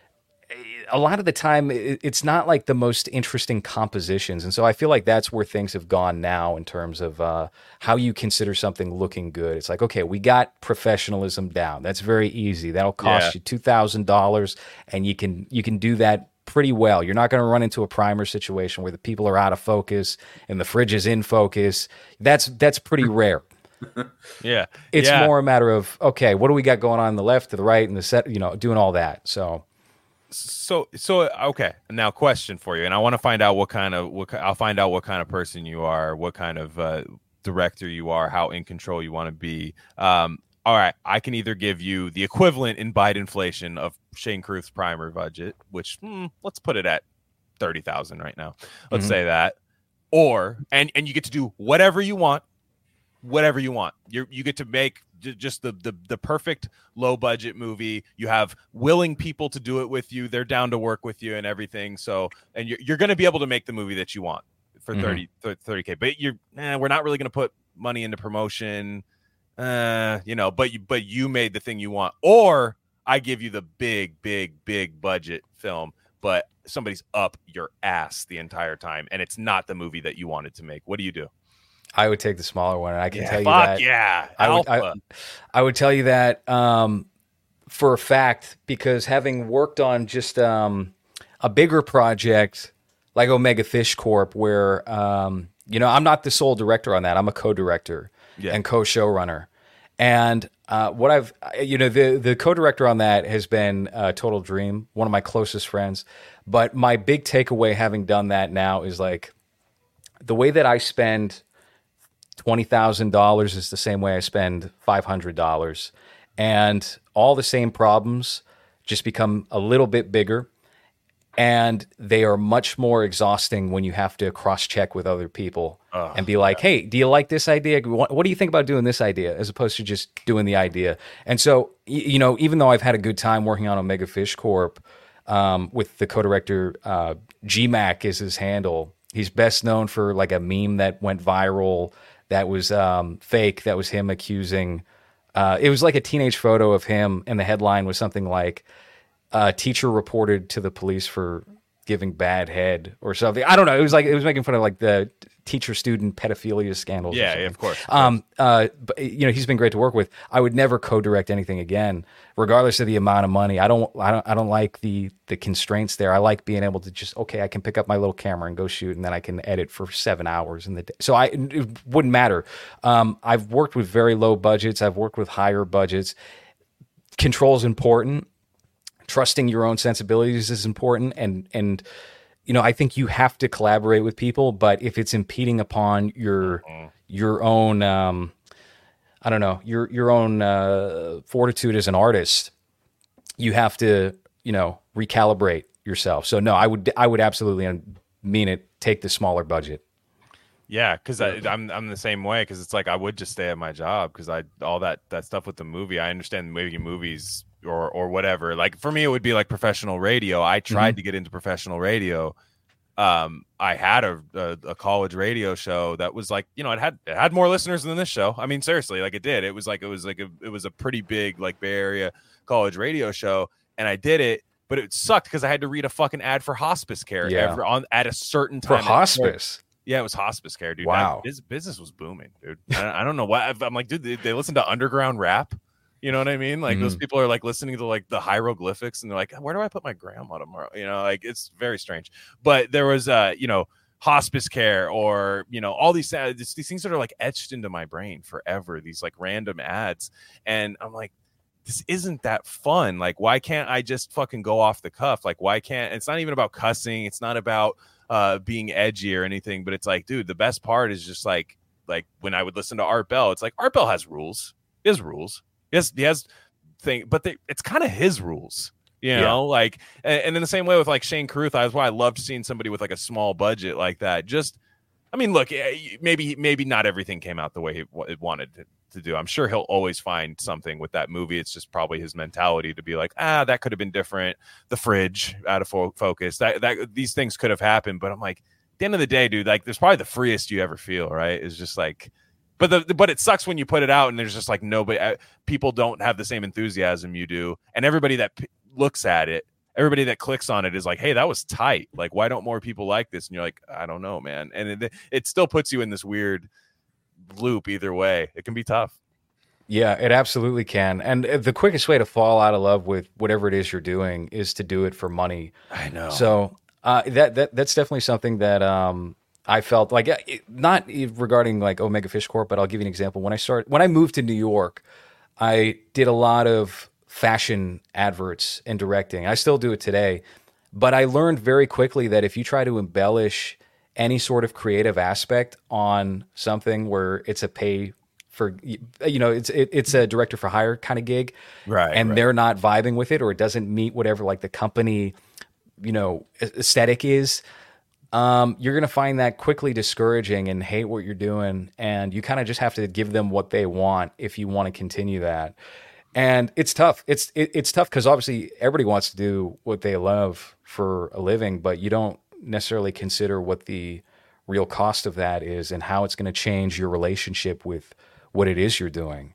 a lot of the time it's not like the most interesting compositions. And so I feel like that's where things have gone now in terms of uh, how you consider something looking good. It's like, okay, we got professionalism down. That's very easy. That'll cost yeah. you two thousand dollars and you can, you can do that pretty well. You're not going to run into a primer situation where the people are out of focus and the fridge is in focus. That's, that's pretty rare. yeah. It's yeah. more a matter of, okay, what do we got going on, on the left to the right and the set, you know, doing all that. So, So, so okay. Now, question for you, and I want to find out what kind of what I'll find out what kind of person you are, what kind of uh, director you are, how in control you want to be. Um, all right, I can either give you the equivalent in Biden inflation of Shane Carruth's primer budget, which hmm, let's put it at thirty thousand right now. Let's mm-hmm. say that, or and and you get to do whatever you want, whatever you want. You you get to make just the, the the perfect low budget movie. You have willing people to do it with you. They're down to work with you and everything. So, and you're, you're going to be able to make the movie that you want for mm-hmm. thirty K, but you're, eh, we're not really going to put money into promotion, uh, you know, but you, but you made the thing you want, or I give you the big, big, big budget film, but somebody's up your ass the entire time. And it's not the movie that you wanted to make. What do you do? I would take the smaller one, and I can yeah, tell you fuck that. Yeah, I would, I, I would tell you that um, for a fact, because having worked on just um, a bigger project like Omega Fish Corp, where um, you know, I'm not the sole director on that. I'm a co-director Yeah. and co-showrunner. And uh, what I've, you know, the the co-director on that has been uh, Total Dream, one of my closest friends. But my big takeaway, having done that now, is like the way that I spend twenty thousand dollars is the same way I spend five hundred dollars, and all the same problems just become a little bit bigger. And they are much more exhausting when you have to cross-check with other people Oh, and be like, hey, do you like this idea? What, what do you think about doing this idea? As opposed to just doing the idea. And so, y- you know, even though I've had a good time working on Omega Fish Corp um, with the co-director, uh, G Mac is his handle. He's best known for like a meme that went viral that was um, fake, that was him accusing. Uh, it was like a teenage photo of him, and the headline was something like, Uh, teacher reported to the police for giving bad head or something. I don't know. It was like it was making fun of like the teacher-student pedophilia scandals. or Yeah, something. yeah, of course. Um, uh, but you know, he's been great to work with. I would never co-direct anything again, regardless of the amount of money. I don't, I don't, I don't like the the constraints there. I like being able to just okay, I can pick up my little camera and go shoot, and then I can edit for seven hours in the day. So I it wouldn't matter. Um, I've worked with very low budgets. I've worked with higher budgets. Control is important. Trusting your own sensibilities is important, and and you know I think you have to collaborate with people. But if it's impeding upon your Mm-hmm. your own, um, I don't know, your your own uh, fortitude as an artist, you have to you know recalibrate yourself. So no, I would I would absolutely mean it. Take the smaller budget. Yeah, because I'm I'm the same way. Because it's like I would just stay at my job because I all that that stuff with the movie. I understand making movies or or whatever. Like for me, it would be like professional radio. I tried Mm-hmm. to get into professional radio. Um, I had a, a a college radio show that was like you know it had it had more listeners than this show. I mean seriously, like it did. It was like it was like a, it was a pretty big like Bay Area college radio show, and I did it. But it sucked because I had to read a fucking ad for hospice care Yeah. every, on at a certain For time. hospice. Yeah, it was hospice care, dude. Wow. That, his business was booming, dude. I, I don't know why. I'm like, dude, they, they listen to underground rap. You know what I mean? Like those Mhm. people are like listening to like the hieroglyphics, and they're like, where do I put my grandma tomorrow? You know, like it's very strange. But there was, uh, you know, hospice care, or you know, all these uh, these, these things that are like etched into my brain forever. These like random ads, and I'm like, this isn't that fun. Like, why can't I just fucking go off the cuff? Like, why can't? It's not even about cussing. It's not about uh being edgy or anything. But it's like, dude, the best part is just like, like when I would listen to Art Bell, it's like Art Bell has rules. He has rules. He has he has thing, but they, it's kind of his rules. You know, Yeah. like, and, and in the same way with like Shane Carruth, that's why I loved seeing somebody with like a small budget like that. Just, I mean, look, eh, maybe maybe not everything came out the way he wa- it wanted to, to do. I'm sure he'll always find something with that movie. It's just probably his mentality to be like, ah, that could have been different. The fridge out of fo- focus. That that these things could have happened. But I'm like, at the end of the day, dude, like, there's probably the freest you ever feel, right? It's just like. But the but it sucks when you put it out and there's just like nobody, uh, people don't have the same enthusiasm you do, and everybody that p- looks at it, everybody that clicks on it is like, hey, that was tight. Like, why don't more people like this? And you're like, I don't know, man. And it, it still puts you in this weird loop. Either way, it can be tough. Yeah, it absolutely can. And the quickest way to fall out of love with whatever it is you're doing is to do it for money. I know. So uh, that that that's definitely something that um, I felt like, uh, it- not regarding like Omega Fish Corp, but I'll give you an example. When I started, when I moved to New York, I did a lot of fashion adverts and directing. I still do it today, but I learned very quickly that if you try to embellish any sort of creative aspect on something where it's a pay for, you know, it's it, it's a director for hire kind of gig, Right, and right. they're not vibing with it, or it doesn't meet whatever like the company, you know, aesthetic is, um, you're going to find that quickly discouraging and hate what you're doing. And you kind of just have to give them what they want if you want to continue that. And it's tough. It's, it, it's tough because obviously everybody wants to do what they love for a living, but you don't necessarily consider what the real cost of that is and how it's going to change your relationship with what it is you're doing.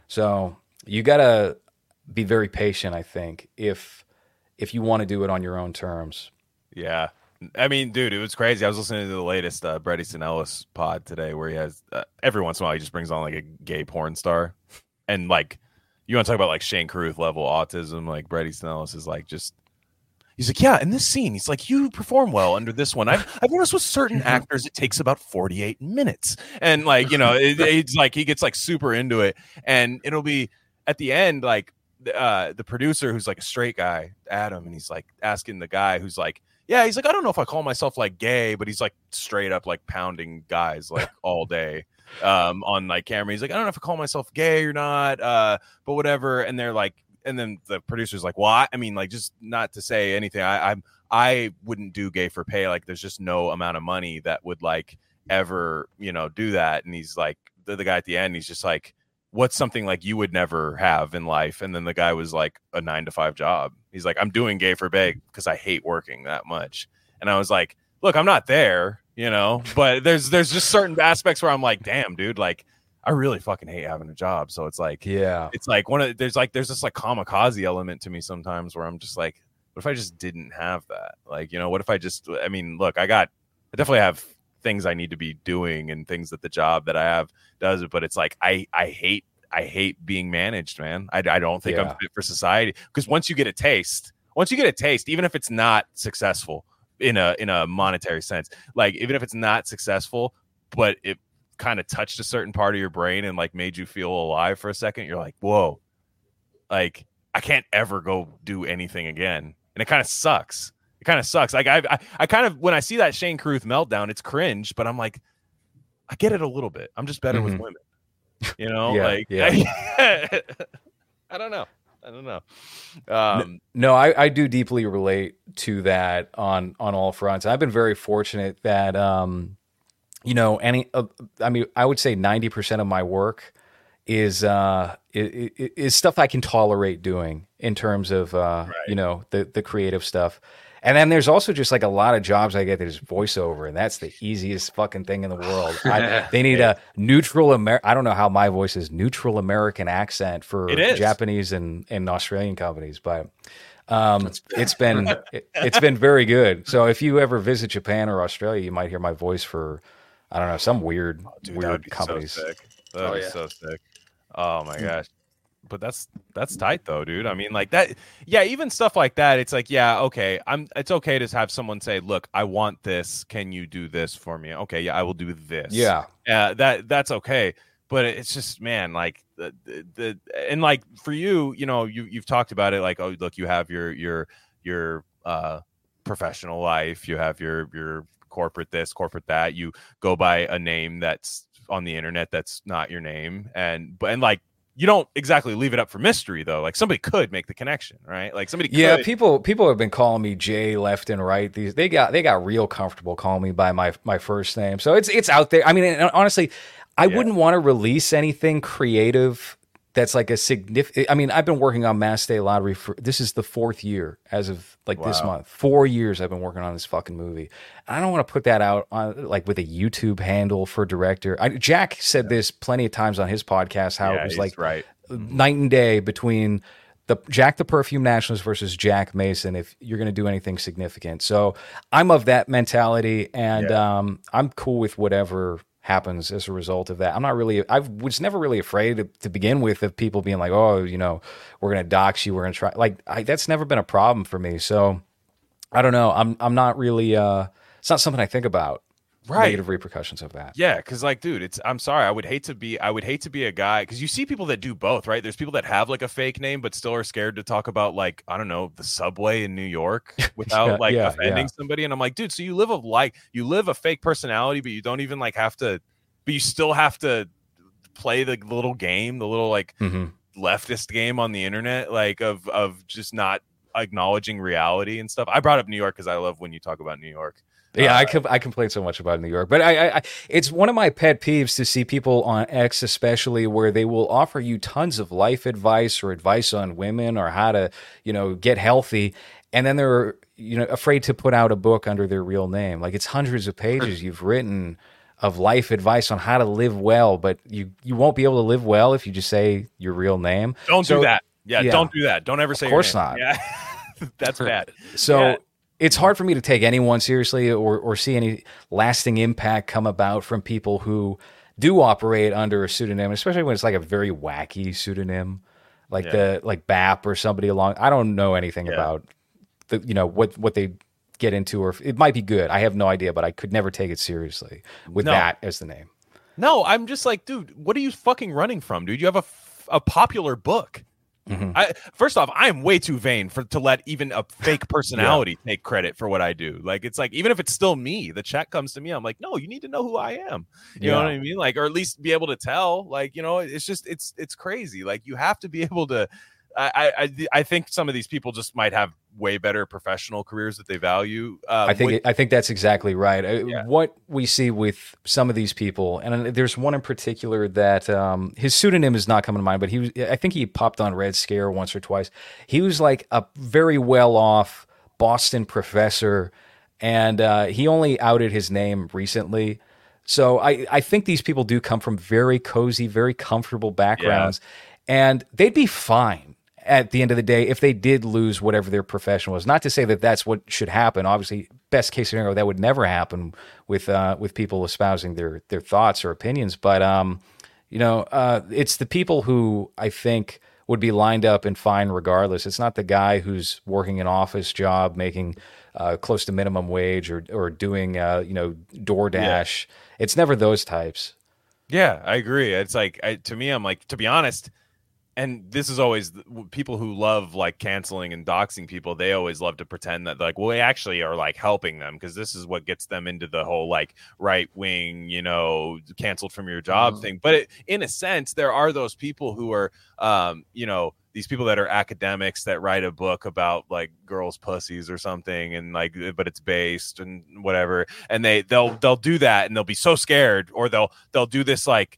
So you got to be very patient, I think, if, if you want to do it on your own terms. Yeah. I mean, dude, it was crazy. I was listening to the latest uh, Brett Easton Ellis pod today, where he has uh, every once in a while he just brings on like a gay porn star, and like you want to talk about like Shane Carruth level autism, like Brett Easton Ellis is like just he's like, yeah, in this scene, he's like, you perform well under this one. I've, I've noticed with certain actors, it takes about forty-eight minutes. And like, you know, it, it's like, he gets like super into it. And it'll be at the end, like uh, the producer who's like a straight guy, Adam, and he's like asking the guy who's like, yeah, he's like, I don't know if I call myself like gay, but he's like straight up like pounding guys like all day um, on like camera. He's like, I don't know if I call myself gay or not, uh, but whatever. And they're like, and then the producer's like, well, I, I mean, like, just not to say anything. I, I'm, I wouldn't do gay for pay. Like, there's just no amount of money that would like ever, you know, do that. And he's like, the, the guy at the end, he's just like, what's something like you would never have in life? And then the guy was like, a nine to five job. He's like, I'm doing gay for pay because I hate working that much. And I was like, look, I'm not there, you know, but there's, there's just certain aspects where I'm like, damn, dude, like, I really fucking hate having a job. So it's like, yeah, it's like one of there's like there's this like kamikaze element to me sometimes where I'm just like, what if I just didn't have that? Like, you know, what if I just, I mean, look, I got, I definitely have things I need to be doing and things that the job that I have does it, but it's like, I, I hate, I hate being managed, man. I, I don't think yeah. I'm fit for society because once you get a taste, once you get a taste, even if it's not successful in a, in a monetary sense, like even if it's not successful, but it kind of touched a certain part of your brain and like made you feel alive for a second, you're like, whoa, like I can't ever go do anything again. And it kind of sucks. It kind of sucks. Like I, I, I kind of, when I see that Shane Carruth meltdown, it's cringe, but I'm like, I get it a little bit. I'm just better mm-hmm. with women, you know, yeah, like, yeah. I, I don't know. I don't know. Um, no, I, I do deeply relate to that on, on all fronts. I've been very fortunate that, um, you know, any, uh, I mean, I would say ninety percent of my work is, uh, is, is stuff I can tolerate doing in terms of, uh, right. you know, the, the creative stuff. And then there's also just like a lot of jobs I get that is voiceover, and that's the easiest fucking thing in the world. I, they need a neutral Amer. I don't know how my voice is neutral American accent for Japanese and, and Australian companies, but um, it's been it, it's been very good. So if you ever visit Japan or Australia, you might hear my voice for I don't know some weird oh, dude, weird companies. So sick. That would oh, be yeah. so sick. Oh my gosh. But that's that's tight though, dude. I mean, like that, yeah. Even stuff like that, it's like, yeah, okay. I'm. It's okay to have someone say, "Look, I want this. Can you do this for me?" Okay, yeah, I will do this. Yeah, uh, that that's okay. But it's just, man, like the, the, the and like for you, you know, you you've talked about it. Like, oh, look, you have your your your uh, professional life. You have your your corporate this, corporate that. You go by a name that's on the internet that's not your name, and but and like. You don't exactly leave it up for mystery though. Like somebody could make the connection, right? Like somebody could. Yeah, people people have been calling me Jay left and right. These they got they got real comfortable calling me by my my first name. So it's it's out there. I mean, honestly, I yeah. wouldn't want to release anything creative that's like a significant. I mean, I've been working on Mass State Lottery for this is the fourth year as of like wow. this month. Four years I've been working on this fucking movie. I don't want to put that out on like with a YouTube handle for director. I, Jack said yeah. this plenty of times on his podcast. How yeah, it was like right. night and day between the Jack the Perfume Nationalist versus Jack Mason. If you're going to do anything significant, so I'm of that mentality, and yeah. um, I'm cool with whatever happens as a result of that. I'm not really, I was never really afraid to, to begin with of people being like, oh, you know, we're going to dox you. We're going to try like, I, that's never been a problem for me. So I don't know. I'm, I'm not really, uh, it's not something I think about. Right. Negative repercussions of that. Yeah. Cause like, dude, it's, I'm sorry. I would hate to be, I would hate to be a guy. Cause you see people that do both, right? There's people that have like a fake name, but still are scared to talk about like, I don't know, the subway in New York without yeah, like yeah, offending yeah. somebody. And I'm like, dude, so you live a like, you live a fake personality, but you don't even like have to, but you still have to play the little game, the little like mm-hmm. leftist game on the internet, like of, of just not acknowledging reality and stuff. I brought up New York cause I love when you talk about New York. Yeah, uh, I com- I complain so much about New York, but I, I, I it's one of my pet peeves to see people on X, especially where they will offer you tons of life advice or advice on women or how to, you know, get healthy, and then they're you know afraid to put out a book under their real name. Like it's hundreds of pages you've written of life advice on how to live well, but you you won't be able to live well if you just say your real name. Don't so, do that. Yeah, yeah, don't do that. Don't ever say. Of course your name. not. Yeah, that's bad. So. Yeah. It's hard for me to take anyone seriously or, or see any lasting impact come about from people who do operate under a pseudonym, especially when it's like a very wacky pseudonym, like yeah. the like B A P or somebody along. I don't know anything yeah. about the you know what what they get into, or if, it might be good. I have no idea, but I could never take it seriously with No. that as the name. No, I'm just like, dude, what are you fucking running from, dude? You have a, f- a popular book. Mm-hmm. I, first off, I am way too vain for to let even a fake personality yeah. take credit for what I do. Like, it's like, even if it's still me, the check comes to me. I'm like, no, you need to know who I am. You yeah. know what I mean? Like, or at least be able to tell. Like, you know, it's just, it's, it's crazy. Like, you have to be able to. I, I, I think some of these people just might have way better professional careers that they value. Um, I think with, it, I think that's exactly right. Yeah. What we see with some of these people, and there's one in particular that um, his pseudonym is not coming to mind, but he was, I think he popped on Red Scare once or twice. He was like a very well-off Boston professor, and uh, he only outed his name recently. So I, I think these people do come from very cozy, very comfortable backgrounds, yeah. and they'd be fine at the end of the day if they did lose whatever their profession was. Not to say that that's what should happen. Obviously, best case scenario, that would never happen with uh, with people espousing their their thoughts or opinions. But um, you know, uh, it's the people who I think would be lined up and fine regardless. It's not the guy who's working an office job, making uh, close to minimum wage, or or doing uh, you know DoorDash. Yeah. It's never those types. Yeah, I agree. It's like I, to me, I'm like, to be honest. And this is always people who love like canceling and doxing people. They always love to pretend that like, well, we actually are like helping them because this is what gets them into the whole like right wing, you know, canceled from your job mm-hmm. thing. But it, in a sense, there are those people who are, um, you know, these people that are academics that write a book about like girls' pussies or something, and like, but it's based and whatever, and they they'll they'll do that and they'll be so scared, or they'll they'll do this like,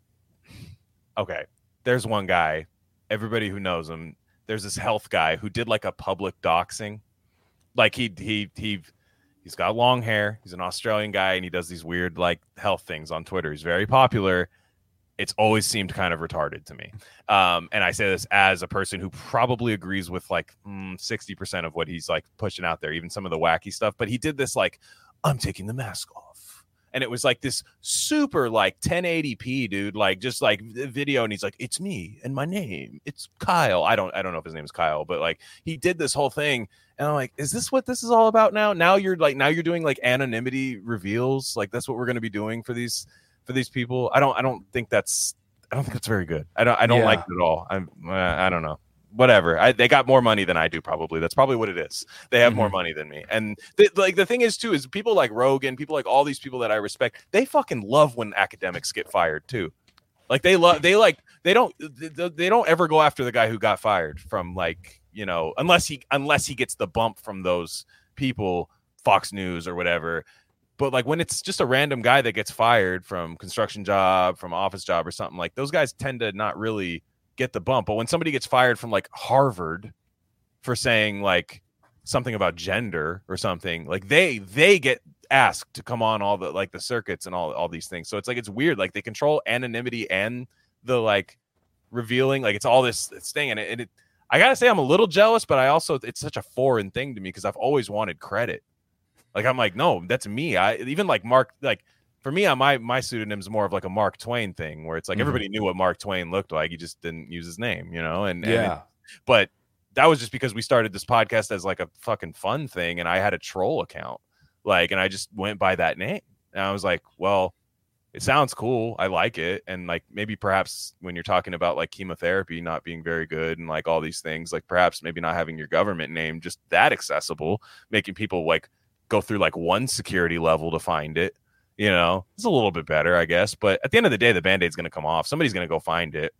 okay. There's one guy, everybody who knows him, there's this health guy who did like a public doxing. Like he he he he's got long hair. He's an Australian guy and he does these weird like health things on Twitter. He's very popular. It's always seemed kind of retarded to me. Um, and I say this as a person who probably agrees with like mm, sixty percent of what he's like pushing out there, even some of the wacky stuff. But he did this like, I'm taking the mask off. And it was like this super like ten eighty p, dude, like just like video. And he's like, it's me and my name. It's Kyle. I don't I don't know if his name is Kyle, but like he did this whole thing. And I'm like, is this what this is all about now? Now you're like now you're doing like anonymity reveals. Like that's what we're going to be doing for these for these people. I don't I don't think that's I don't think that's very good. I don't I don't yeah. like it at all. I'm uh, I don't know. Whatever. I, they got more money than I do. Probably that's probably what it is. They have mm-hmm. more money than me. And th- like the thing is too is people like Rogan, people like all these people that I respect, they fucking love when academics get fired too. Like they love they like they don't they, they don't ever go after the guy who got fired from like, you know, unless he unless he gets the bump from those people, Fox News or whatever. But like when it's just a random guy that gets fired from construction job, from office job or something, like those guys tend to not really get the bump. But when somebody gets fired from like Harvard for saying like something about gender or something, like they they get asked to come on all the like the circuits and all all these things. So it's like it's weird. Like they control anonymity and the like revealing. Like it's all this, this thing. And it, and it I gotta say I'm a little jealous, but I also it's such a foreign thing to me because I've always wanted credit. Like I'm like, no, that's me. I even like Mark like. For me, my my pseudonym is more of like a Mark Twain thing, where it's like mm-hmm. everybody knew what Mark Twain looked like. He just didn't use his name, you know. And yeah, and it, but that was just because we started this podcast as like a fucking fun thing, and I had a troll account, like, and I just went by that name, and I was like, well, it sounds cool, I like it, and like maybe perhaps when you're talking about like chemotherapy not being very good and like all these things, like perhaps maybe not having your government name just that accessible, making people like go through like one security level to find it. You know, it's a little bit better, I guess. But at the end of the day, the Band-Aid's going to come off. Somebody's going to go find it.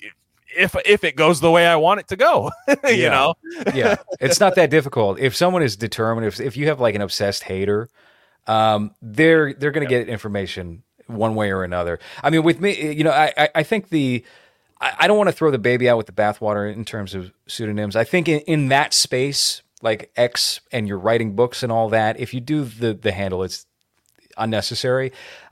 If if it goes the way I want it to go, you yeah. know? Yeah. It's not that difficult. If someone is determined, if if you have like an obsessed hater, um, they're they're going to yeah. get information one way or another. I mean, with me, you know, I, I think the I, I don't want to throw the baby out with the bathwater in terms of pseudonyms. I think in, in that space, like X and you're writing books and all that, if you do the the handle, it's unnecessary.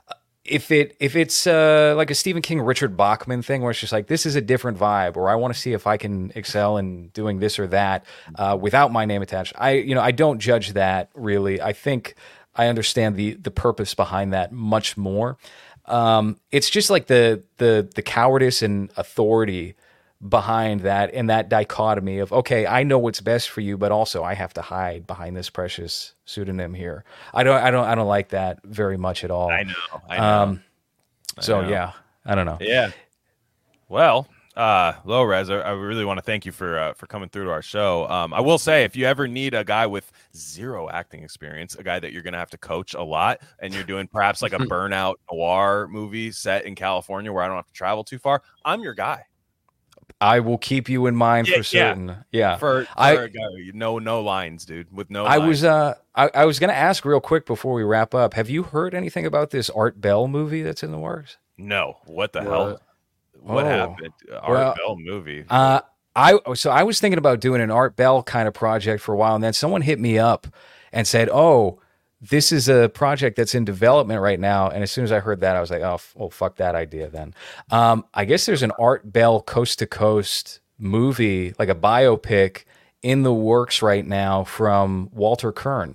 If it if it's uh, like a Stephen King, Richard Bachman thing, where it's just like this is a different vibe, or I want to see if I can excel in doing this or that uh, without my name attached. I you know I don't judge that really. I think I understand the the purpose behind that much more. Um, it's just like the the the cowardice and authority behind that and that dichotomy of, okay, I know what's best for you, but also I have to hide behind this precious pseudonym here. I don't, I don't, I don't like that very much at all. I know. I know. Um, so I know. yeah, I don't know. Yeah. Well, uh, Low Res, I, I really want to thank you for uh, for coming through to our show. Um, I will say, if you ever need a guy with zero acting experience, a guy that you're going to have to coach a lot, and you're doing perhaps like a burnout noir movie set in California where I don't have to travel too far, I'm your guy. I will keep you in mind Yeah, for certain. Yeah, yeah. For, for I a guy, no no lines, dude. With no, I lines. was uh I, I was going to ask real quick before we wrap up. Have you heard anything about this Art Bell movie that's in the works? No. What the What? hell? What Oh. happened? Art Well, Bell movie. Uh, I so I was thinking about doing an Art Bell kind of project for a while, and then someone hit me up and said, "Oh, this is a project that's in development right now." And as soon as I heard that, I was like, "Oh, f- oh fuck that idea." Then, um, I guess there's an Art Bell coast to coast movie, like a biopic, in the works right now from Walter Kern.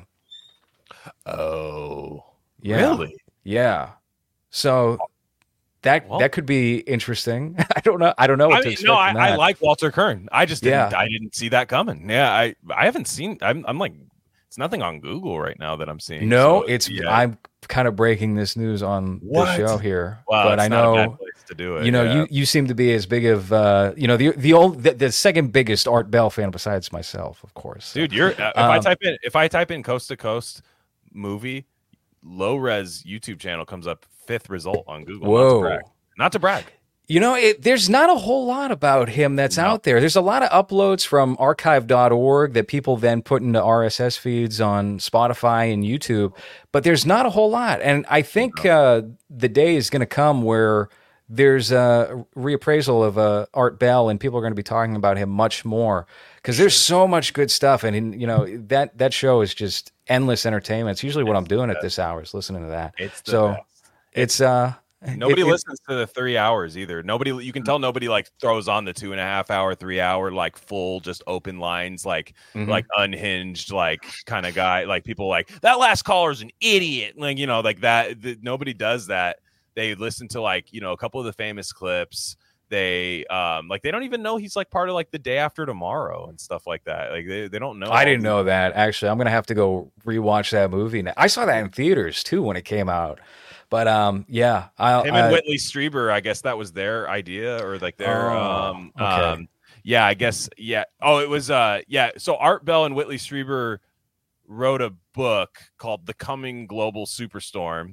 oh, Yeah. really? Yeah. So that Well- that could be interesting. I don't know. I don't know what I to mean, expect no, from I, I that. like Walter Kern. I just didn't. Yeah. I didn't see that coming. Yeah, I I haven't seen. I'm I'm like, it's nothing on Google right now that I'm seeing. No, so, it's yeah. I'm kind of breaking this news on What? the show here, Wow, but it's I not a know bad place to do it. you know yeah. you you seem to be as big of uh, you know the the old the, the second biggest Art Bell fan besides myself, of course. dude. You're uh, if I Um, type in if I type in coast to coast movie, Low Res YouTube channel comes up fifth result on Google. Not to Whoa. brag. Not to brag. You know, it, there's not a whole lot about him that's No. out there. There's a lot of uploads from archive dot org that people then put into R S S feeds on Spotify and YouTube, but there's not a whole lot. And I think uh, the day is going to come where there's a reappraisal of uh, Art Bell, and people are going to be talking about him much more because there's so much good stuff. And, you know, that that show is just endless entertainment. It's usually what I'm doing at this hour is listening to that. It's the so best. it's uh. Nobody it- it- listens to the three hours either. Nobody, you can tell nobody like throws on the two and a half hour, three hour, like full, just open lines, like Mhm. like unhinged, like kind of guy. Like people like that last caller's an idiot, like you know, like that. The, nobody does that. They listen to like you know a couple of the famous clips. They um like they don't even know he's like part of like the Day After Tomorrow and stuff like that. Like they, they don't know. I all didn't these- know that. Actually, I'm gonna have to go rewatch that movie. Now. I saw that in theaters too when it came out. But um, yeah, I, Him I and Whitley Strieber, I guess that was their idea or like their Oh, um, okay. um yeah, I guess yeah. Oh, it was uh yeah. So Art Bell and Whitley Strieber wrote a book called The Coming Global Superstorm,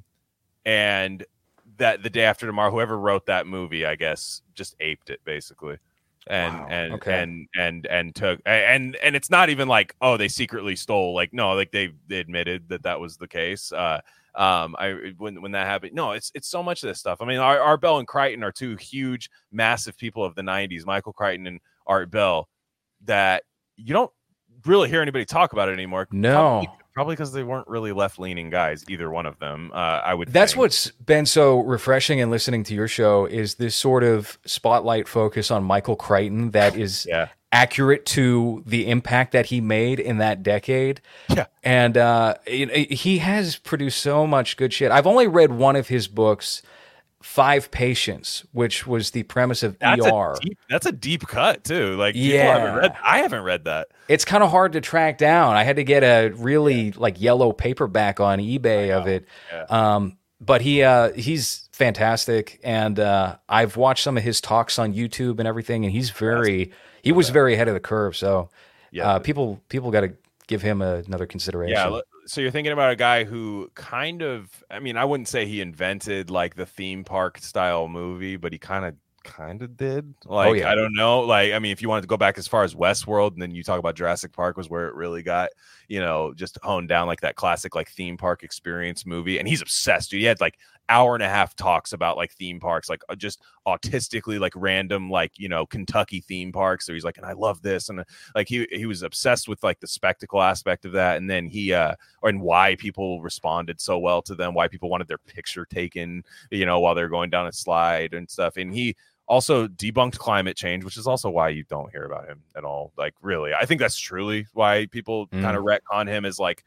and that the Day After Tomorrow, whoever wrote that movie, I guess, just aped it basically. And Wow, and okay. and and and took and and it's not even like oh they secretly stole, like no, like they they admitted that that was the case. Uh um I when when that happened, no, it's it's so much of this stuff. I mean, Art, Art Bell and Crichton are two huge massive people of the nineties, Michael Crichton and Art Bell, that you don't really hear anybody talk about it anymore. No. Probably because they weren't really left leaning guys, either one of them. Uh, I would. That's think. what's been so refreshing in listening to your show is this sort of spotlight focus on Michael Crichton that is Yeah. accurate to the impact that he made in that decade. Yeah. And uh, it- he has produced so much good shit. I've only read one of his books, Five Patients, which was the premise of That's E R. a deep. That's a deep cut too. Like people Yeah. haven't read. I haven't read that. It's kind of hard to track down. I had to get a really like yellow paperback on eBay of it. Yeah. Um, but he uh, he's fantastic, and uh, I've watched some of his talks on YouTube and everything, and he's very he was very ahead of the curve. So Yeah. uh, people people got to give him another consideration. Yeah. l- So you're thinking about a guy who kind of, I mean, I wouldn't say he invented like the theme park style movie, but he kind of, kind of did. Like, Oh, yeah. I don't know. Like, I mean, if you wanted to go back as far as Westworld, and then you talk about Jurassic Park was where it really got, you know, just honed down like that classic like theme park experience movie. And he's obsessed, dude. He had like hour and a half talks about like theme parks, like uh, just autistically like random like you know Kentucky theme parks. So he's like, and I love this, and uh, like he he was obsessed with like the spectacle aspect of that, and then he uh or and why people responded so well to them, why people wanted their picture taken, you know, while they're going down a slide and stuff. And he also debunked climate change, which is also why you don't hear about him at all. Like really, I think that's truly why people Mm. kind of retcon him as like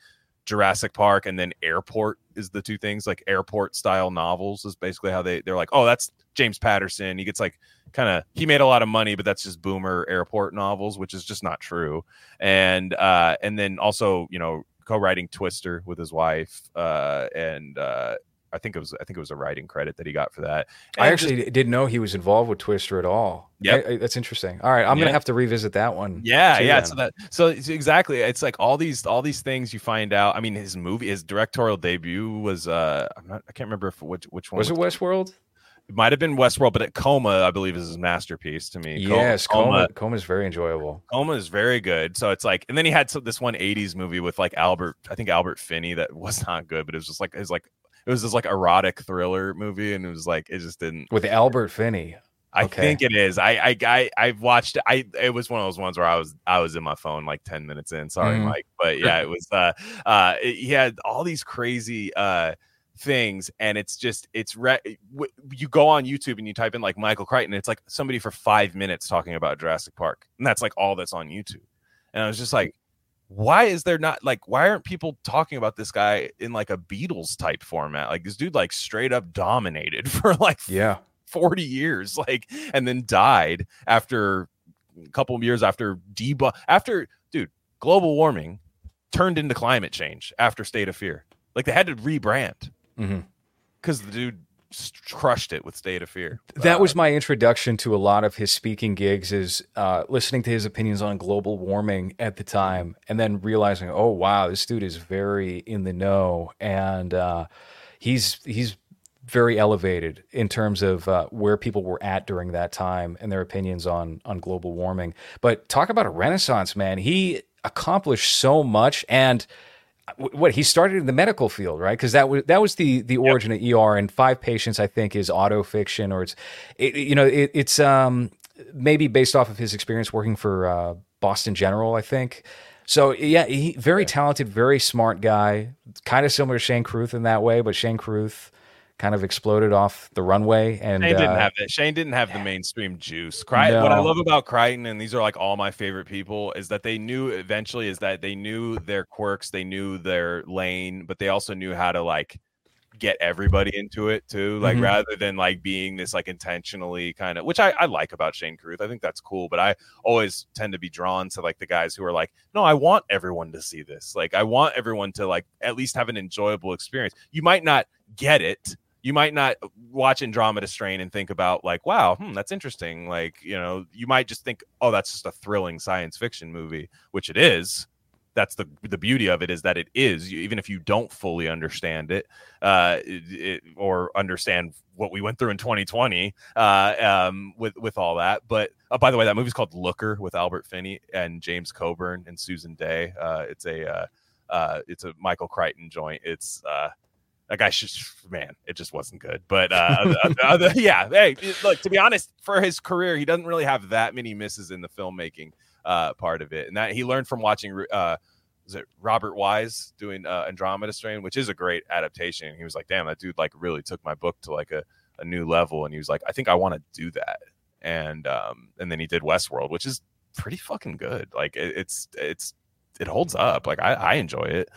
Jurassic Park and then Airport is the two things. Like airport style novels is basically how they they're like, oh, that's James Patterson. He gets like kind of he made a lot of money, but that's just boomer airport novels, which is just not true. And uh, and then also, you know, co-writing Twister with his wife, uh, and uh, I think it was I think it was a writing credit that he got for that. And I actually just, didn't know he was involved with Twister at all. Yeah, that's interesting. All right, I'm yeah. gonna have to revisit that one. Yeah, yeah. Then. So that so exactly, it's like all these all these things you find out. I mean, his movie, his directorial debut was uh, I'm not, I can't remember if which which one was, was it. Westworld. It might have been Westworld, but at Coma, I believe, is his masterpiece to me. Yes, Coma. Coma is very enjoyable. Coma is very good. So it's like, and then he had some, this one eighties movie with like Albert, I think Albert Finney, that was not good, but it was just like it was like it was this like erotic thriller movie, and it was like it just didn't. With Albert Finney, I okay. think it is. I I I I've watched. I it was one of those ones where I was I was in my phone like ten minutes in. Sorry, mm. Mike, but yeah, it was. Uh, uh, it, he had all these crazy uh. things, and it's just it's re- you go on YouTube and you type in like Michael Crichton, and it's like somebody for five minutes talking about Jurassic Park, and that's like all that's on YouTube. And I was just like, why is there not like why aren't people talking about this guy in like a Beatles type format? Like this dude like straight up dominated for like yeah forty years, like, and then died after a couple of years after debug after dude global warming turned into climate change after State of Fear. Like they had to rebrand. Because mm-hmm. the dude crushed it with State of Fear. That uh, was my introduction to a lot of his speaking gigs, is uh, listening to his opinions on global warming at the time, and then realizing, oh wow, this dude is very in the know, and uh, he's he's very elevated in terms of uh, where people were at during that time and their opinions on on global warming. But talk about a renaissance, man! He accomplished so much, and what he started in the medical field, right? Because that was that was the the origin yep. of E R, and Five Patients, I think, is auto fiction, or it's it, you know it, it's um maybe based off of his experience working for uh, Boston General, I think. So yeah, he very talented, very smart guy, kind of similar to Shane Carruth in that way, but Shane Carruth kind of exploded off the runway, and Shane didn't uh, have that. Shane didn't have the mainstream juice. Crichton, no. What I love about Crichton, and these are like all my favorite people, is that they knew eventually is that they knew their quirks, they knew their lane, but they also knew how to like get everybody into it too. Like mm-hmm. rather than like being this like intentionally kind of, which I, I like about Shane Carruth. I think that's cool, but I always tend to be drawn to like the guys who are like, no, I want everyone to see this. Like I want everyone to like at least have an enjoyable experience. You might not get it. You might not watch Andromeda Strain and think about like, wow, hmm, that's interesting. Like, you know, you might just think, oh, that's just a thrilling science fiction movie, which it is. That's the the beauty of it, is that it is, even if you don't fully understand it, uh, it, it or understand what we went through in twenty twenty uh, um, with with all that. But uh, by the way, that movie's called Looker with Albert Finney and James Coburn and Susan Day. Uh, it's a uh, uh, it's a Michael Crichton joint. It's uh, That guy, just, man, it just wasn't good. But uh, uh, uh, yeah, hey, look, to be honest, for his career, he doesn't really have that many misses in the filmmaking uh, part of it. And that he learned from watching, uh, is it Robert Wise doing uh, Andromeda Strain, which is a great adaptation. He was like, damn, that dude like really took my book to like a, a new level. And he was like, I think I want to do that. And um, and then he did Westworld, which is pretty fucking good. Like it, it's it's it holds up. Like I, I enjoy it.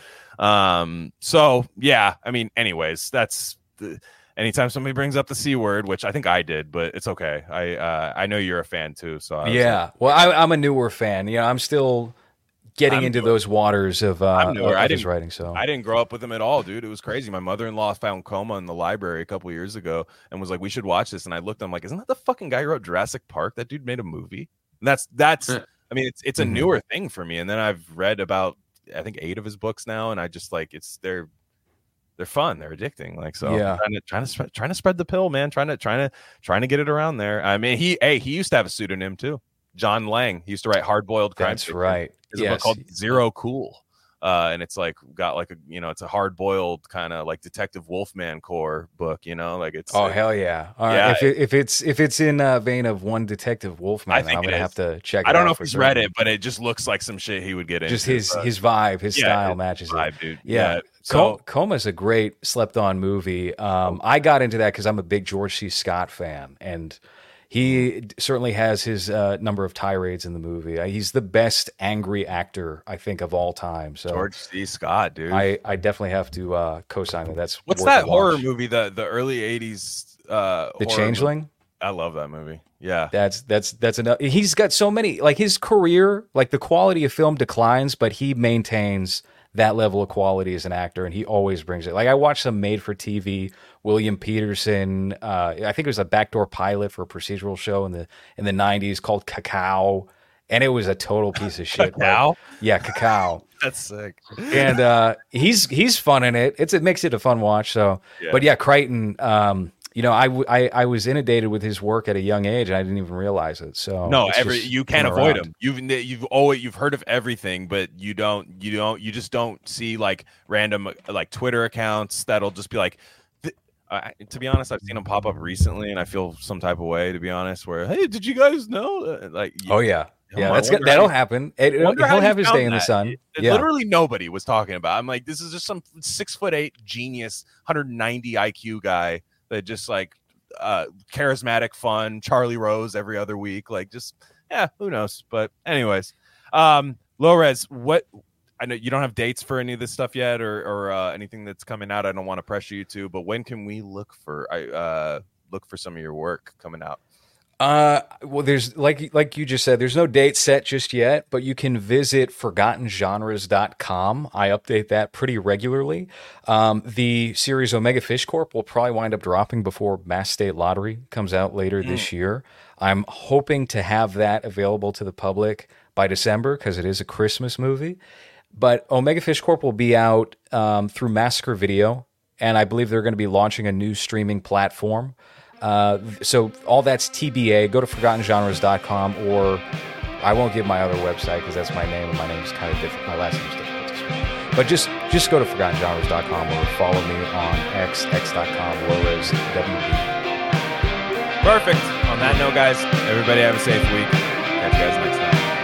Um, so yeah, I mean, anyways, that's the, anytime somebody brings up the C word, which I think I did, but it's okay. I, uh, I know you're a fan too. So I yeah, like, well, I, I'm a newer fan. You know, I'm still getting I'm into newer. those waters of, uh, I'm newer. of I his didn't, writing. So I didn't grow up with him at all, dude. It was crazy. My mother-in-law found Coma in the library a couple years ago and was like, we should watch this. And I looked, I'm like, isn't that the fucking guy who wrote Jurassic Park? That dude made a movie. And that's, that's, I mean, it's, it's a mm-hmm. newer thing for me. And then I've read about, I think eight of his books now, and I just like it's they're they're fun, they're addicting. Like so, yeah, trying to trying to spread, trying to spread the pill, man. Trying to trying to trying to get it around there. I mean, he hey he used to have a pseudonym too, John Lang. He used to write hard boiled crime. That's fiction. right. There's yes. a book called Zero Cool, uh, and it's like got like a you know it's a hard boiled kind of like Detective Wolfman core book. You know, like it's oh like, hell yeah. All yeah. right. If, it, if it's if it's in uh, vein of One Detective Wolfman, I think I'm gonna is. have to check. It I don't out know if for he's certain. read it, but it just looks like some shit he would get into. Just his uh, his vibe, his yeah, style his matches vibe, it. dude. Yeah. yeah. So, So Coma's a great slept on movie. Um, I got into that because I'm a big George C. Scott fan, and he certainly has his uh, number of tirades in the movie. Uh, he's the best angry actor, I think, of all time. So George C. Scott, dude. I, I definitely have to uh, co-sign that. That's what's worth that a horror watch. movie? The the early eighties. Uh, The horror Changeling. movie? I love that movie. Yeah, That's that's that's enough. He's got so many. Like his career, like the quality of film declines, but he maintains that level of quality as an actor, and he always brings it. Like I watched some made-for-T V William Peterson. Uh, I think it was a backdoor pilot for a procedural show in the in the nineties called Cacao, and it was a total piece of shit. Cacao? Like, yeah, Cacao. that's sick. And uh, he's he's fun in it. It's it makes it a fun watch. So, Yeah. but yeah, Crichton. Um, you know, I, w- I I was inundated with his work at a young age, and I didn't even realize it. So No, it's every just you can't coming avoid around. him. You've you've always you've heard of everything, but you don't you don't you just don't see like random like Twitter accounts that'll just be like. th- I, to be honest, I've seen him pop up recently, and I feel some type of way. To be honest, where hey, did you guys know? Uh, Like, Oh yeah, yeah. I That's wonder good. That'll how- happen. It, I wonder how he'll you have his found day in the that. sun. It- Yeah. Literally nobody was talking about. I'm like, this is just some six foot eight genius, one hundred ninety I Q guy that just like uh charismatic, fun, Charlie Rose every other week. Like, just yeah, who knows? But anyways, um, Lores, what? I know you don't have dates for any of this stuff yet, or or uh, anything that's coming out. I don't want to pressure you to, but when can we look for? I uh look for some of your work coming out. Uh, well, there's like like you just said, there's no date set just yet, but you can visit forgotten genres dot com. I update that pretty regularly. Um, the series Omega Fish Corp will probably wind up dropping before Mass State Lottery comes out later this year. I'm hoping to have that available to the public by December because it is a Christmas movie. But Omega Fish Corp will be out um, through Massacre Video, and I believe they're going to be launching a new streaming platform. Uh, so all that's T B A. Go to forgotten genres dot com, or I won't give my other website because that's my name, and my name is kind of different. My last name is difficult to spell. But just just go to forgotten genres dot com or follow me on X, x dot com, Lores W B. Perfect. On that note, guys, everybody have a safe week. Catch you guys next time.